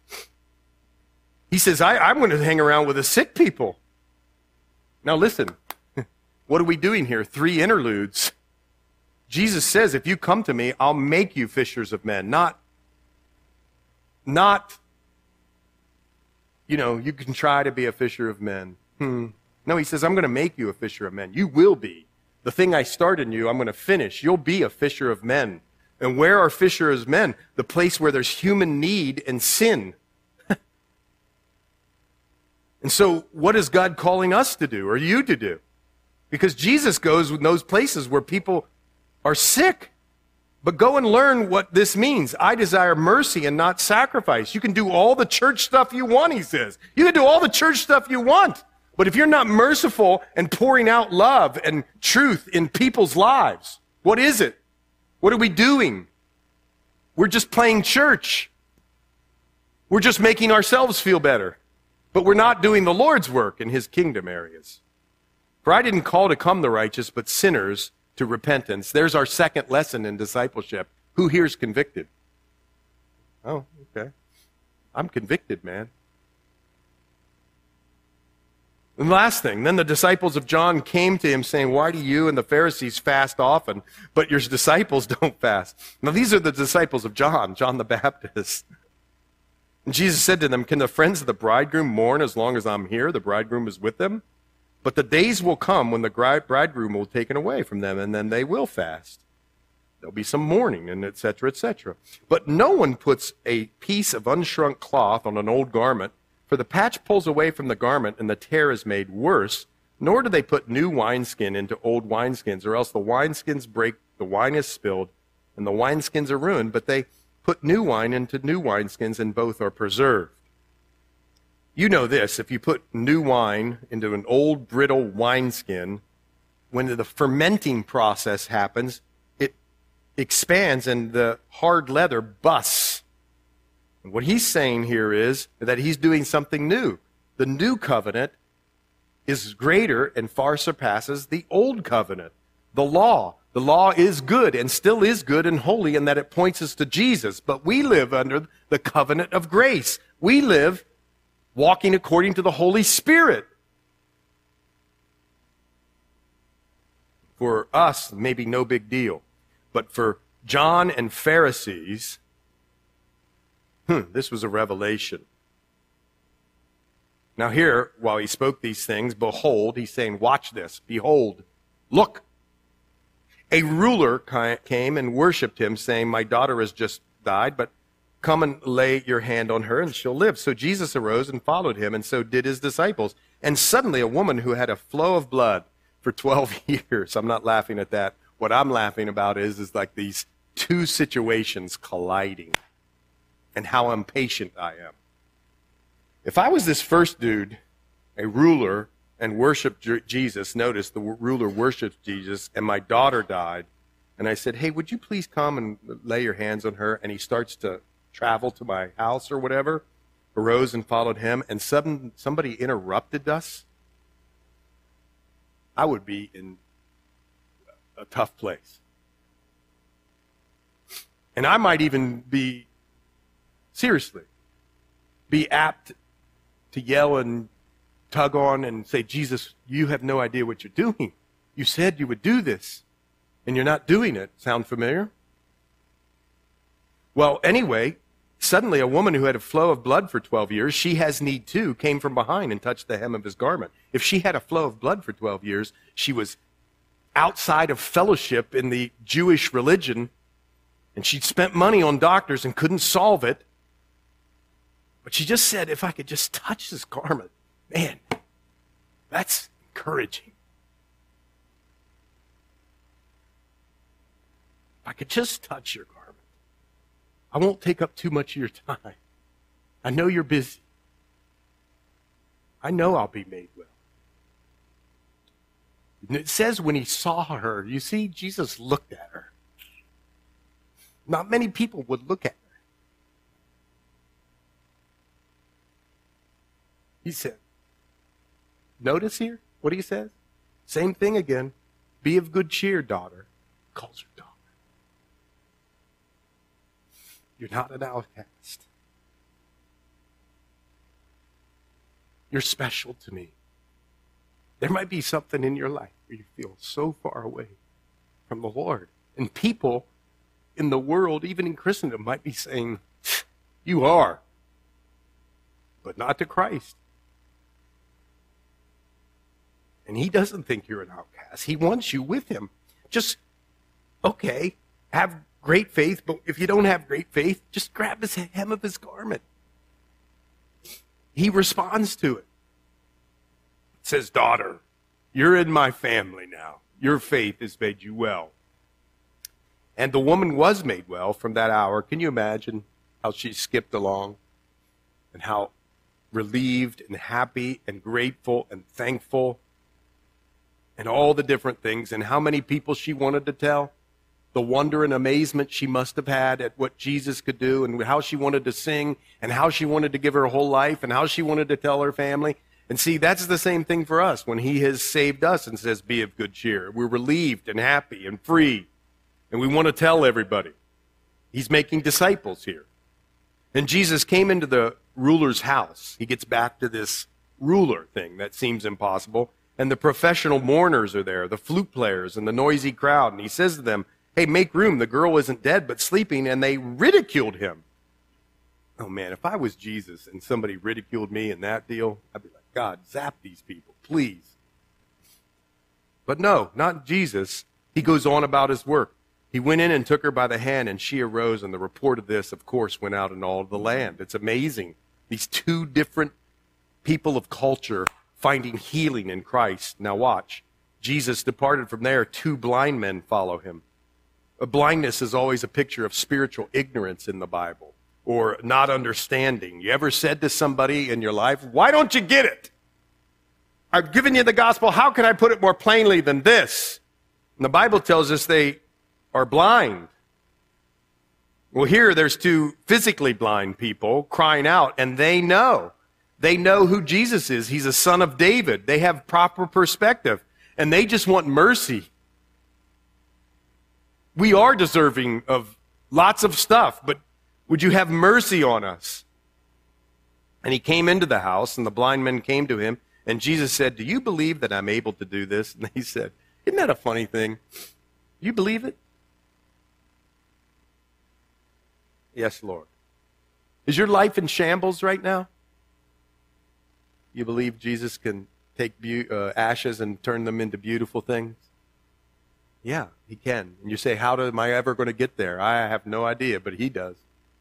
He says, I, I'm going to hang around with the sick people. Now listen, what are we doing here? Three interludes. Jesus says, if you come to me, I'll make you fishers of men. Not, not, you know, you can try to be a fisher of men. Hmm. No, he says, I'm going to make you a fisher of men. You will be. The thing I started in you, I'm going to finish. You'll be a fisher of men. And where are fishers of men? The place where there's human need and sin. And so what is God calling us to do, or you to do? Because Jesus goes in those places where people are sick. But go and learn what this means. I desire mercy and not sacrifice. You can do all the church stuff you want, he says. You can do all the church stuff you want. But if you're not merciful and pouring out love and truth in people's lives, what is it? What are we doing? We're just playing church. We're just making ourselves feel better. But we're not doing the Lord's work in his kingdom areas. For I didn't call to come the righteous, but sinners to repentance. There's our second lesson in discipleship. Who here is convicted? Oh, okay. I'm convicted, man. And last thing, then the disciples of John came to him saying, why do you and the Pharisees fast often, but your disciples don't fast? Now these are the disciples of John, John the Baptist. And Jesus said to them, can the friends of the bridegroom mourn as long as I'm here? The bridegroom is with them. But the days will come when the bridegroom will be taken away from them, and then they will fast. There'll be some mourning, and et cetera, et cetera. But no one puts a piece of unshrunk cloth on an old garment, for the patch pulls away from the garment, and the tear is made worse. Nor do they put new wineskin into old wineskins, or else the wineskins break, the wine is spilled, and the wineskins are ruined. But they put new wine into new wineskins, and both are preserved. You know this, if you put new wine into an old brittle wineskin, when the fermenting process happens, it expands and the hard leather busts. And what he's saying here is that he's doing something new. The new covenant is greater and far surpasses the old covenant, the law. The law is good and still is good and holy in that it points us to Jesus. But we live under the covenant of grace. We live walking according to the Holy Spirit. For us, maybe no big deal. But for John and Pharisees, hmm, this was a revelation. Now here, while he spoke these things, behold, he's saying, watch this, behold, look. A ruler came and worshipped him, saying, my daughter has just died, but come and lay your hand on her and she'll live. So Jesus arose and followed him, and so did his disciples. And suddenly a woman who had a flow of blood for twelve years, I'm not laughing at that. What I'm laughing about is, is like these two situations colliding and how impatient I am. If I was this first dude, a ruler, and worshiped Jesus, notice the ruler worshipped Jesus, and my daughter died, and I said, hey, would you please come and lay your hands on her? And he starts to travel to my house or whatever, arose and followed him, and sudden, somebody interrupted us, I would be in a tough place. And I might even be, seriously, be apt to yell and tug on and say, Jesus, you have no idea what you're doing. You said you would do this, and you're not doing it. Sound familiar? Well, anyway, suddenly a woman who had a flow of blood for twelve years, she has need too, came from behind and touched the hem of his garment. If she had a flow of blood for twelve years, she was outside of fellowship in the Jewish religion, And she'd spent money on doctors and couldn't solve it. But she just said, if I could just touch this garment, man, that's encouraging. If I could just touch your garment, I won't take up too much of your time. I know you're busy. I know I'll be made well. And it says when he saw her, you see, Jesus looked at her. Not many people would look at her. He said, notice here what he says? Same thing again. Be of good cheer, daughter. Calls her daughter. You're not an outcast. You're special to me. There might be something in your life where you feel so far away from the Lord. And people in the world, even in Christendom, might be saying, you are, but not to Christ. And he doesn't think you're an outcast. He wants you with him. Just, okay, have great faith, but if you don't have great faith, just grab his hem of his garment. He responds to it. It says, daughter, you're in my family now. Your faith has made you well. And the woman was made well from that hour. Can you imagine how she skipped along and how relieved and happy and grateful and thankful and all the different things, and how many people she wanted to tell? The wonder and amazement she must have had at what Jesus could do, and how she wanted to sing, and how she wanted to give her whole life, and how she wanted to tell her family. And see, that's the same thing for us when he has saved us and says, be of good cheer. We're relieved and happy and free, and we want to tell everybody. He's making disciples here. And Jesus came into the ruler's house. He gets back to this ruler thing that seems impossible. And the professional mourners are there, the flute players and the noisy crowd. And he says to them, hey, make room. The girl isn't dead but sleeping. And they ridiculed him. Oh, man, if I was Jesus and somebody ridiculed me in that deal, I'd be like, God, zap these people, please. But no, not Jesus. He goes on about his work. He went in and took her by the hand, and she arose. And the report of this, of course, went out in all of the land. It's amazing. These two different people of culture finding healing in Christ. Now watch. Jesus departed from there. Two blind men follow him. A blindness is always a picture of spiritual ignorance in the Bible, or not understanding. You ever said to somebody in your life, why don't you get it? I've given you the gospel. How can I put it more plainly than this? And the Bible tells us they are blind. Well, here there's two physically blind people crying out, and they know. They know who Jesus is. He's a son of David. They have proper perspective, and they just want mercy. We are deserving of lots of stuff, but would you have mercy on us? And he came into the house, and the blind men came to him, and Jesus said, do you believe that I'm able to do this? And they said, isn't that a funny thing? You believe it? Yes, Lord. Is your life in shambles right now? You believe Jesus can take be- uh, ashes and turn them into beautiful things? Yeah, he can. And you say, how am I ever going to get there? I have no idea, but he does.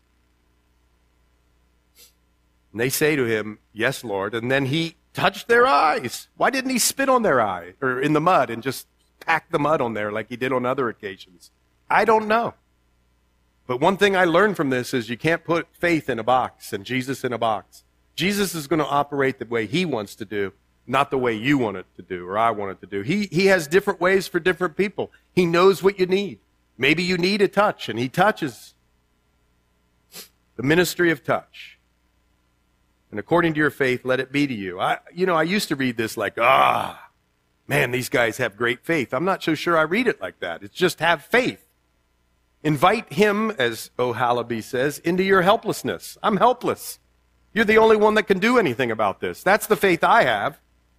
And they say to him, yes, Lord. And then he touched their eyes. Why didn't he spit on their eye or in the mud and just pack the mud on there like he did on other occasions? I don't know. But one thing I learned from this is you can't put faith in a box and Jesus in a box. Jesus is going to operate the way he wants to do, not the way you want it to do or I want it to do. He, he has different ways for different people. He knows what you need. Maybe you need a touch, and he touches. The ministry of touch. And according to your faith, let it be to you. I, you know, I used to read this like, ah, man, these guys have great faith. I'm not so sure I read it like that. It's just have faith. Invite him, as O'Halaby says, into your helplessness. I'm helpless. You're the only one that can do anything about this. That's the faith I have.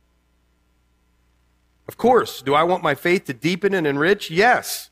Of course, do I want my faith to deepen and enrich? Yes.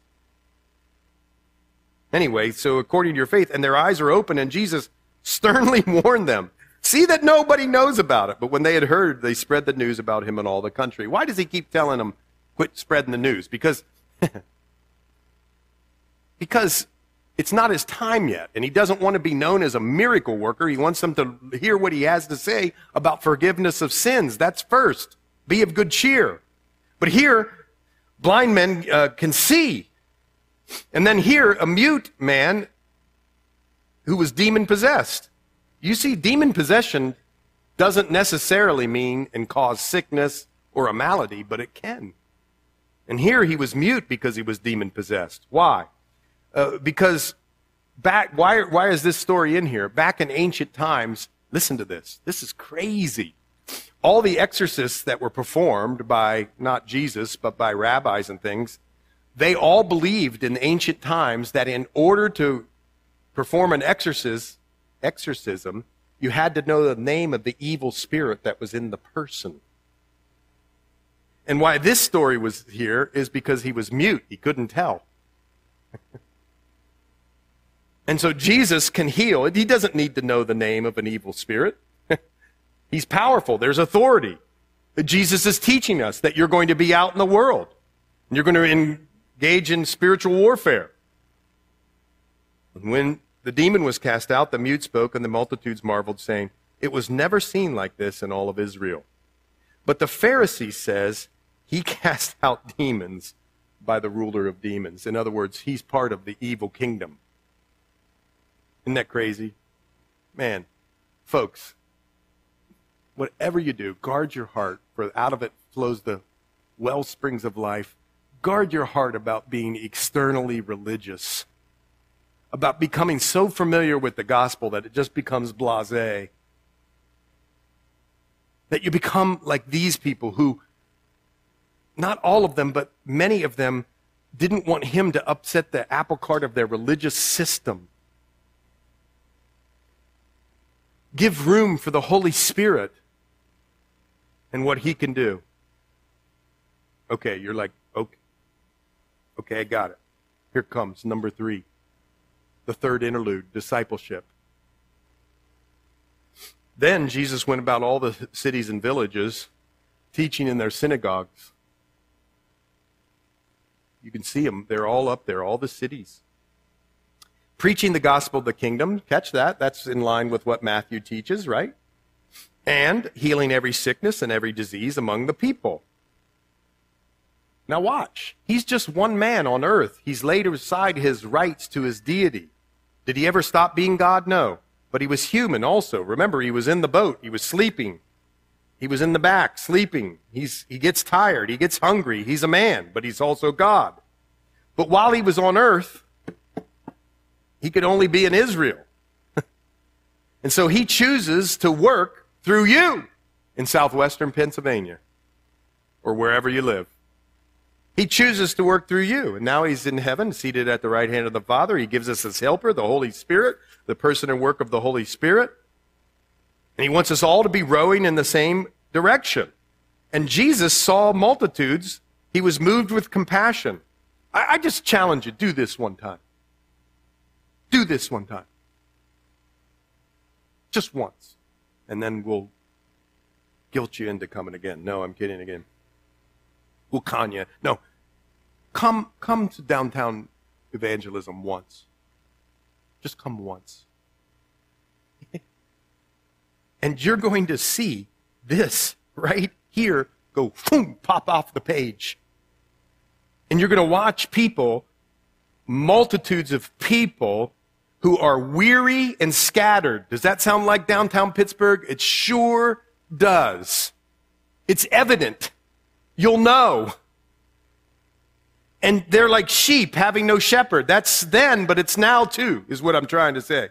Anyway, so according to your faith, and their eyes are open, and Jesus sternly warned them. See that nobody knows about it. But when they had heard, they spread the news about him in all the country. Why does he keep telling them, quit spreading the news? Because, because It's not his time yet, and he doesn't want to be known as a miracle worker. He wants them to hear what he has to say about forgiveness of sins. That's first. Be of good cheer. But here, blind men uh, can see. And then here, a mute man who was demon-possessed. You see, demon possession doesn't necessarily mean and cause sickness or a malady, but it can. And here he was mute because he was demon-possessed. Why? Uh, because back, why, why is this story in here? Back in ancient times, listen to this. This is crazy. All the exorcists that were performed by, not Jesus, but by rabbis and things, they all believed in ancient times that in order to perform an exorcism, exorcism, you had to know the name of the evil spirit that was in the person. And why this story was here is because he was mute. He couldn't tell. And so Jesus can heal. He doesn't need to know the name of an evil spirit. He's powerful. There's authority. Jesus is teaching us that you're going to be out in the world. And you're going to engage in spiritual warfare. And when the demon was cast out, the mute spoke, and the multitudes marveled, saying, "It was never seen like this in all of Israel." But the Pharisee says he cast out demons by the ruler of demons. In other words, he's part of the evil kingdom. Isn't that crazy? Man, folks, whatever you do, guard your heart, for out of it flows the well springs of life. Guard your heart about being externally religious, about becoming so familiar with the gospel that it just becomes blasé. That you become like these people who, not all of them, but many of them, didn't want him to upset the apple cart of their religious system. Give room for the Holy Spirit and what he can do. Okay, you're like, okay, okay, I got it. Here comes number three. The third interlude, discipleship. Then Jesus went about all the cities and villages, teaching in their synagogues. You can see them. They're all up there, all the cities. Preaching the gospel of the kingdom. Catch that. That's in line with what Matthew teaches, right? And healing every sickness and every disease among the people. Now watch. He's just one man on earth. He's laid aside his rights to his deity. Did he ever stop being God? No. But he was human also. Remember, he was in the boat. He was sleeping. He was in the back, sleeping. He's, he gets tired. He gets hungry. He's a man, but he's also God. But while he was on earth, he could only be in Israel. And so he chooses to work through you in southwestern Pennsylvania or wherever you live. He chooses to work through you. And now he's in heaven, seated at the right hand of the Father. He gives us his helper, the Holy Spirit, the person and work of the Holy Spirit. And he wants us all to be rowing in the same direction. And Jesus saw multitudes. He was moved with compassion. I, I just challenge you, do this one time. Do this one time. Just once. And then we'll guilt you into coming again. No, I'm kidding again. We'll con you. No. Come, come to downtown evangelism once. Just come once. And you're going to see this right here go boom, pop off the page. And you're going to watch people, multitudes of people who are weary and scattered. Does that sound like downtown Pittsburgh? It sure does. It's evident. You'll know. And they're like sheep having no shepherd. That's then, but it's now too, is what I'm trying to say.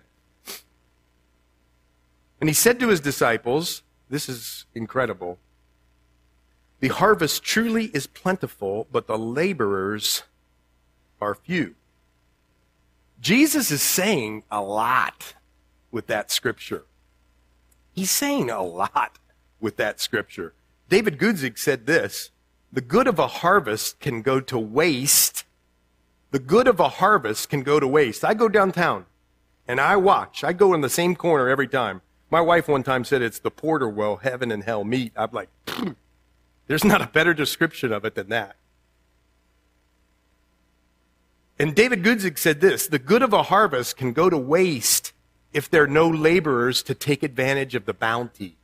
And he said to his disciples, this is incredible, the harvest truly is plentiful, but the laborers are few. Jesus is saying a lot with that scripture. He's saying a lot with that scripture. David Guzik said this, the good of a harvest can go to waste. The good of a harvest can go to waste. I go downtown and I watch. I go in the same corner every time. My wife one time said it's the Porter well, heaven and hell meet. I'm like, there's not a better description of it than that. And David Guzik said this, the good of a harvest can go to waste if there are no laborers to take advantage of the bounty.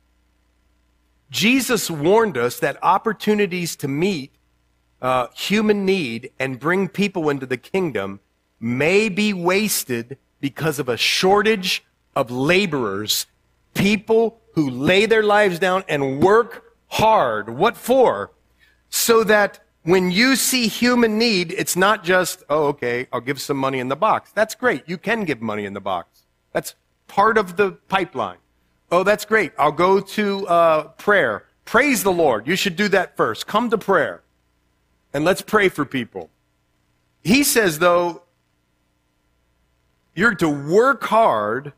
Jesus warned us that opportunities to meet uh, human need and bring people into the kingdom may be wasted because of a shortage of laborers, people who lay their lives down and work hard. What for? So that when you see human need, it's not just, oh, okay, I'll give some money in the box. That's great. You can give money in the box. That's part of the pipeline. Oh, that's great. I'll go to uh, prayer. Praise the Lord. You should do that first. Come to prayer. And let's pray for people. He says, though, you're to work hard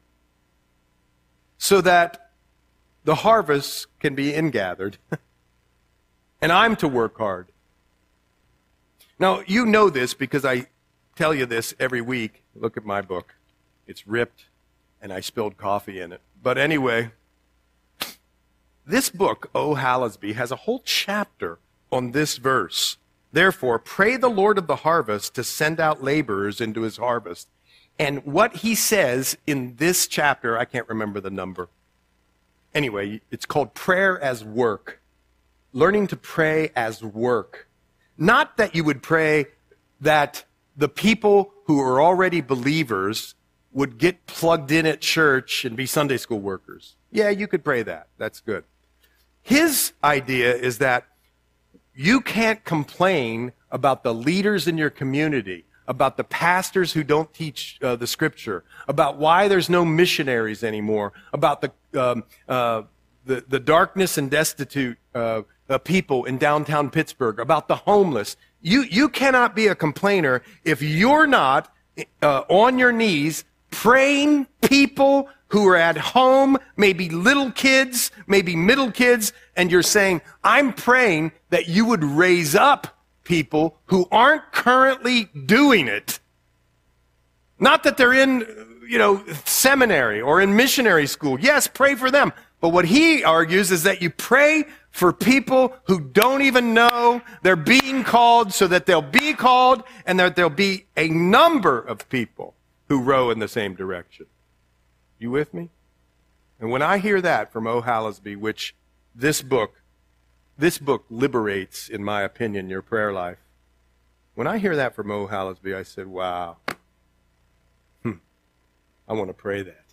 so that the harvest can be ingathered. And I'm to work hard. Now, you know this because I tell you this every week. Look at my book. It's ripped, and I spilled coffee in it. But anyway, this book, O. Hallisby, has a whole chapter on this verse. Therefore, pray the Lord of the harvest to send out laborers into his harvest. And what he says in this chapter, I can't remember the number. Anyway, it's called prayer as work. Learning to pray as work. Not that you would pray that the people who are already believers would get plugged in at church and be Sunday school workers. Yeah, you could pray that. That's good. His idea is that you can't complain about the leaders in your community, about the pastors who don't teach uh, the scripture, about why there's no missionaries anymore, about the um, uh, the, the darkness and destitute uh, uh, people in downtown Pittsburgh, about the homeless. You you cannot be a complainer if you're not uh, on your knees praying people who are at home, maybe little kids, maybe middle kids, and you're saying, I'm praying that you would raise up people who aren't currently doing it. Not that they're in, you know, seminary or in missionary school. Yes, pray for them. But what he argues is that you pray for people who don't even know they're being called so that they'll be called and that there'll be a number of people who row in the same direction. You with me? And when I hear that from O. Hallisby, which this book, this book liberates, in my opinion, your prayer life. When I hear that from O. Hallisby, I said, wow, hmm, I want to pray that.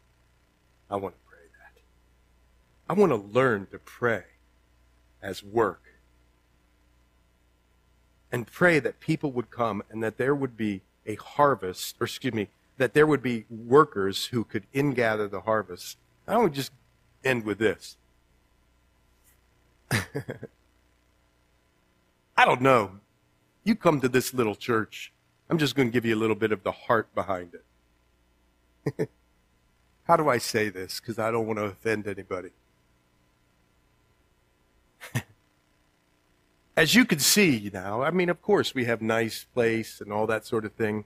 I want to pray that. I want to learn to pray as work. And pray that people would come and that there would be a harvest, or excuse me, that there would be workers who could ingather the harvest. I would just end with this. I don't know. You come to this little church. I'm just going to give you a little bit of the heart behind it. How do I say this? Because I don't want to offend anybody. As you can see now, I mean, of course, we have nice place and all that sort of thing.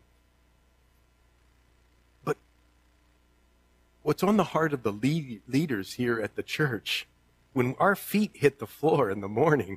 But what's on the heart of the lead, leaders here at the church, when our feet hit the floor in the morning,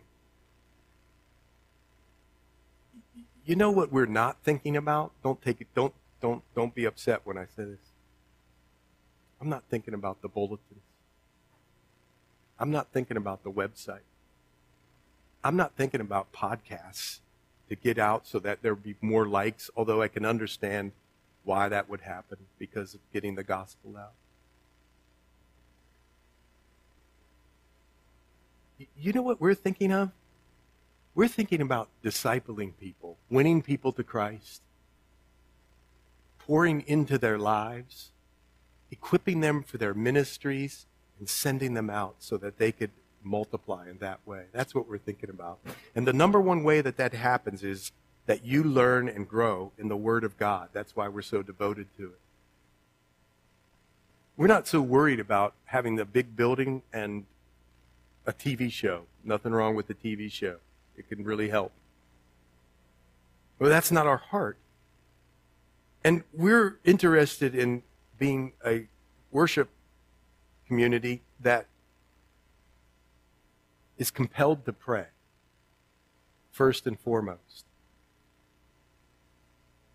you know what we're not thinking about? Don't take it, don't, don't, don't be upset when I say this. I'm not thinking about the bulletins. I'm not thinking about the website. I'm not thinking about podcasts to get out so that there would be more likes, although I can understand why that would happen because of getting the gospel out. You know what we're thinking of? We're thinking about discipling people, winning people to Christ, pouring into their lives, equipping them for their ministries, and sending them out so that they could multiply in that way. That's what we're thinking about. And the number one way that that happens is that you learn and grow in the Word of God. That's why we're so devoted to it. We're not so worried about having the big building and a T V show. Nothing wrong with the T V show. It can really help. But that's not our heart. And we're interested in being a worship community that is compelled to pray, first and foremost.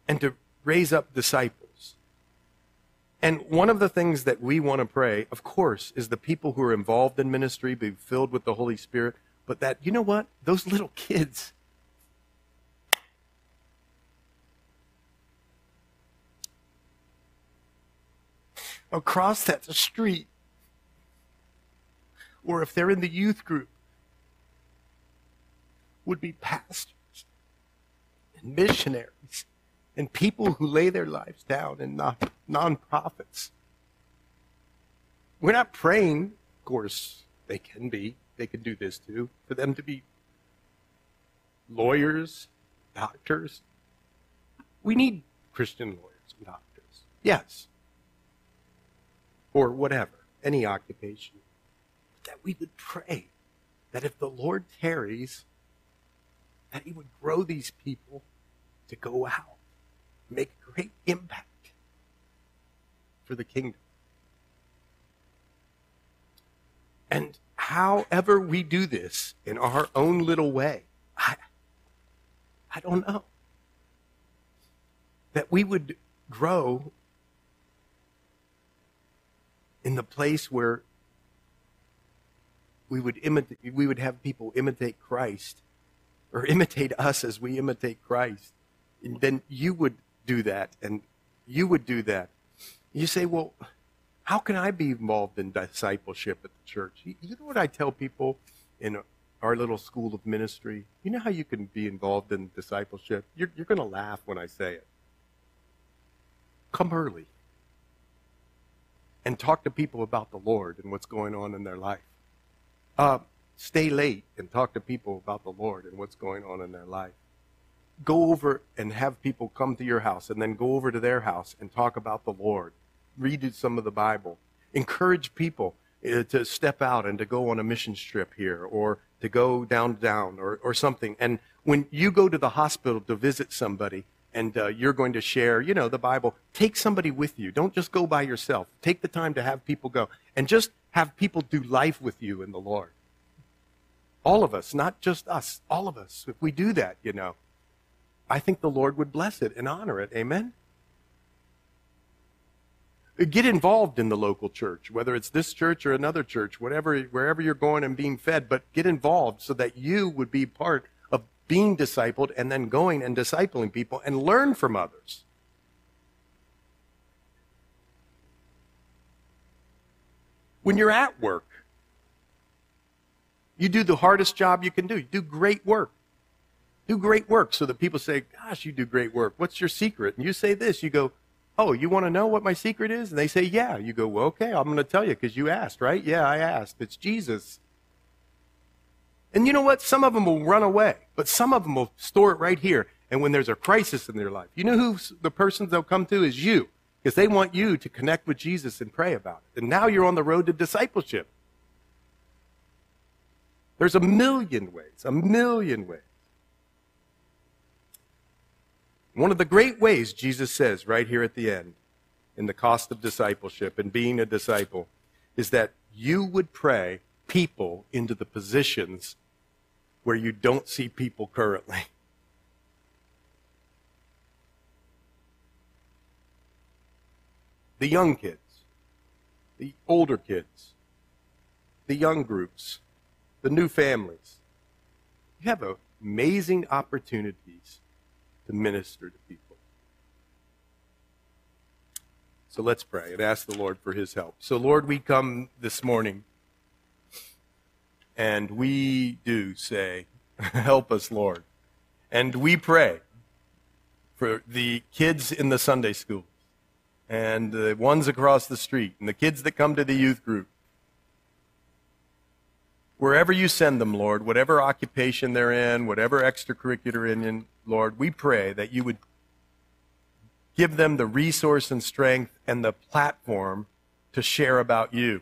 and to raise up disciples. And one of the things that we want to pray, of course, is the people who are involved in ministry be filled with the Holy Spirit, but that, you know what? Those little kids, across that street, or if they're in the youth group, would be pastors and missionaries and people who lay their lives down in non- nonprofits. We're not praying, of course, they can be, they can do this too, for them to be lawyers, doctors. We need Christian lawyers and doctors, yes, or whatever, any occupation. That we would pray that if the Lord tarries, that he would grow these people to go out, make a great impact for the kingdom. And however we do this in our own little way, I, I don't know. That we would grow in the place where we would imitate, we would have people imitate Christ, or imitate us as we imitate Christ. And then you would do that, and you would do that. You say, well, how can I be involved in discipleship at the church? You know what I tell people in our little school of ministry? You know how you can be involved in discipleship? You're, you're going to laugh when I say it. Come early and talk to people about the Lord and what's going on in their life. Uh, stay late and talk to people about the Lord and what's going on in their life. Go over and have people come to your house and then go over to their house and talk about the Lord. Read some of the Bible. Encourage people uh, to step out and to go on a mission trip here, or to go down, down, or, or something. And when you go to the hospital to visit somebody and uh, you're going to share, you know, the Bible, take somebody with you. Don't just go by yourself. Take the time to have people go. And just have people do life with you in the Lord. All of us, not just us, all of us. If we do that, you know, I think the Lord would bless it and honor it. Amen? Get involved in the local church, whether it's this church or another church, whatever, wherever you're going and being fed, but get involved so that you would be part of being discipled and then going and discipling people and learn from others. When you're at work, you do the hardest job you can do. You do great work. Do great work so that people say, gosh, you do great work. What's your secret? And you say this. You go, oh, you want to know what my secret is? And they say, yeah. You go, well, okay, I'm going to tell you because you asked, right? Yeah, I asked. It's Jesus. And you know what? Some of them will run away, but some of them will store it right here. And when there's a crisis in their life, you know who the person they'll come to is you, because they want you to connect with Jesus and pray about it. And now you're on the road to discipleship. There's a million ways, a million ways. One of the great ways Jesus says right here at the end in the cost of discipleship and being a disciple is that you would pray people into the positions where you don't see people currently. The young kids, the older kids, the young groups, the new families. You have amazing opportunities to minister to people. So let's pray and ask the Lord for his help. So Lord, we come this morning and we do say, help us, Lord. And we pray for the kids in the Sunday schools and the ones across the street and the kids that come to the youth group. Wherever you send them, Lord, whatever occupation they're in, whatever extracurricular in, Lord, we pray that you would give them the resource and strength and the platform to share about you.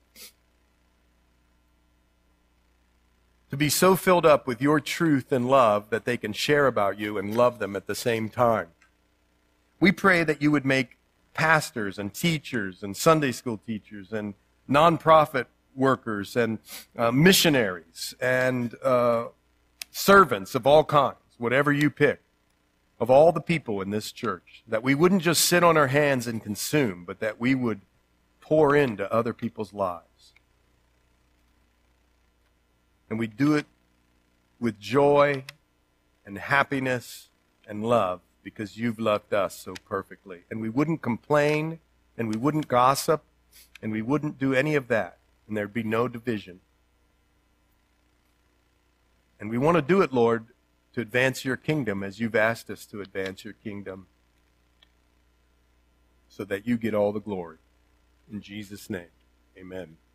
To be so filled up with your truth and love that they can share about you and love them at the same time. We pray that you would make pastors and teachers and Sunday school teachers and nonprofit workers and uh, missionaries and uh, servants of all kinds, whatever you pick, of all the people in this church, that we wouldn't just sit on our hands and consume, but that we would pour into other people's lives. And we do it with joy and happiness and love because you've loved us so perfectly. And we wouldn't complain, and we wouldn't gossip, and we wouldn't do any of that, and there'd be no division. And we want to do it, Lord, to advance your kingdom as you've asked us to advance your kingdom, so that you get all the glory. In Jesus' name, amen.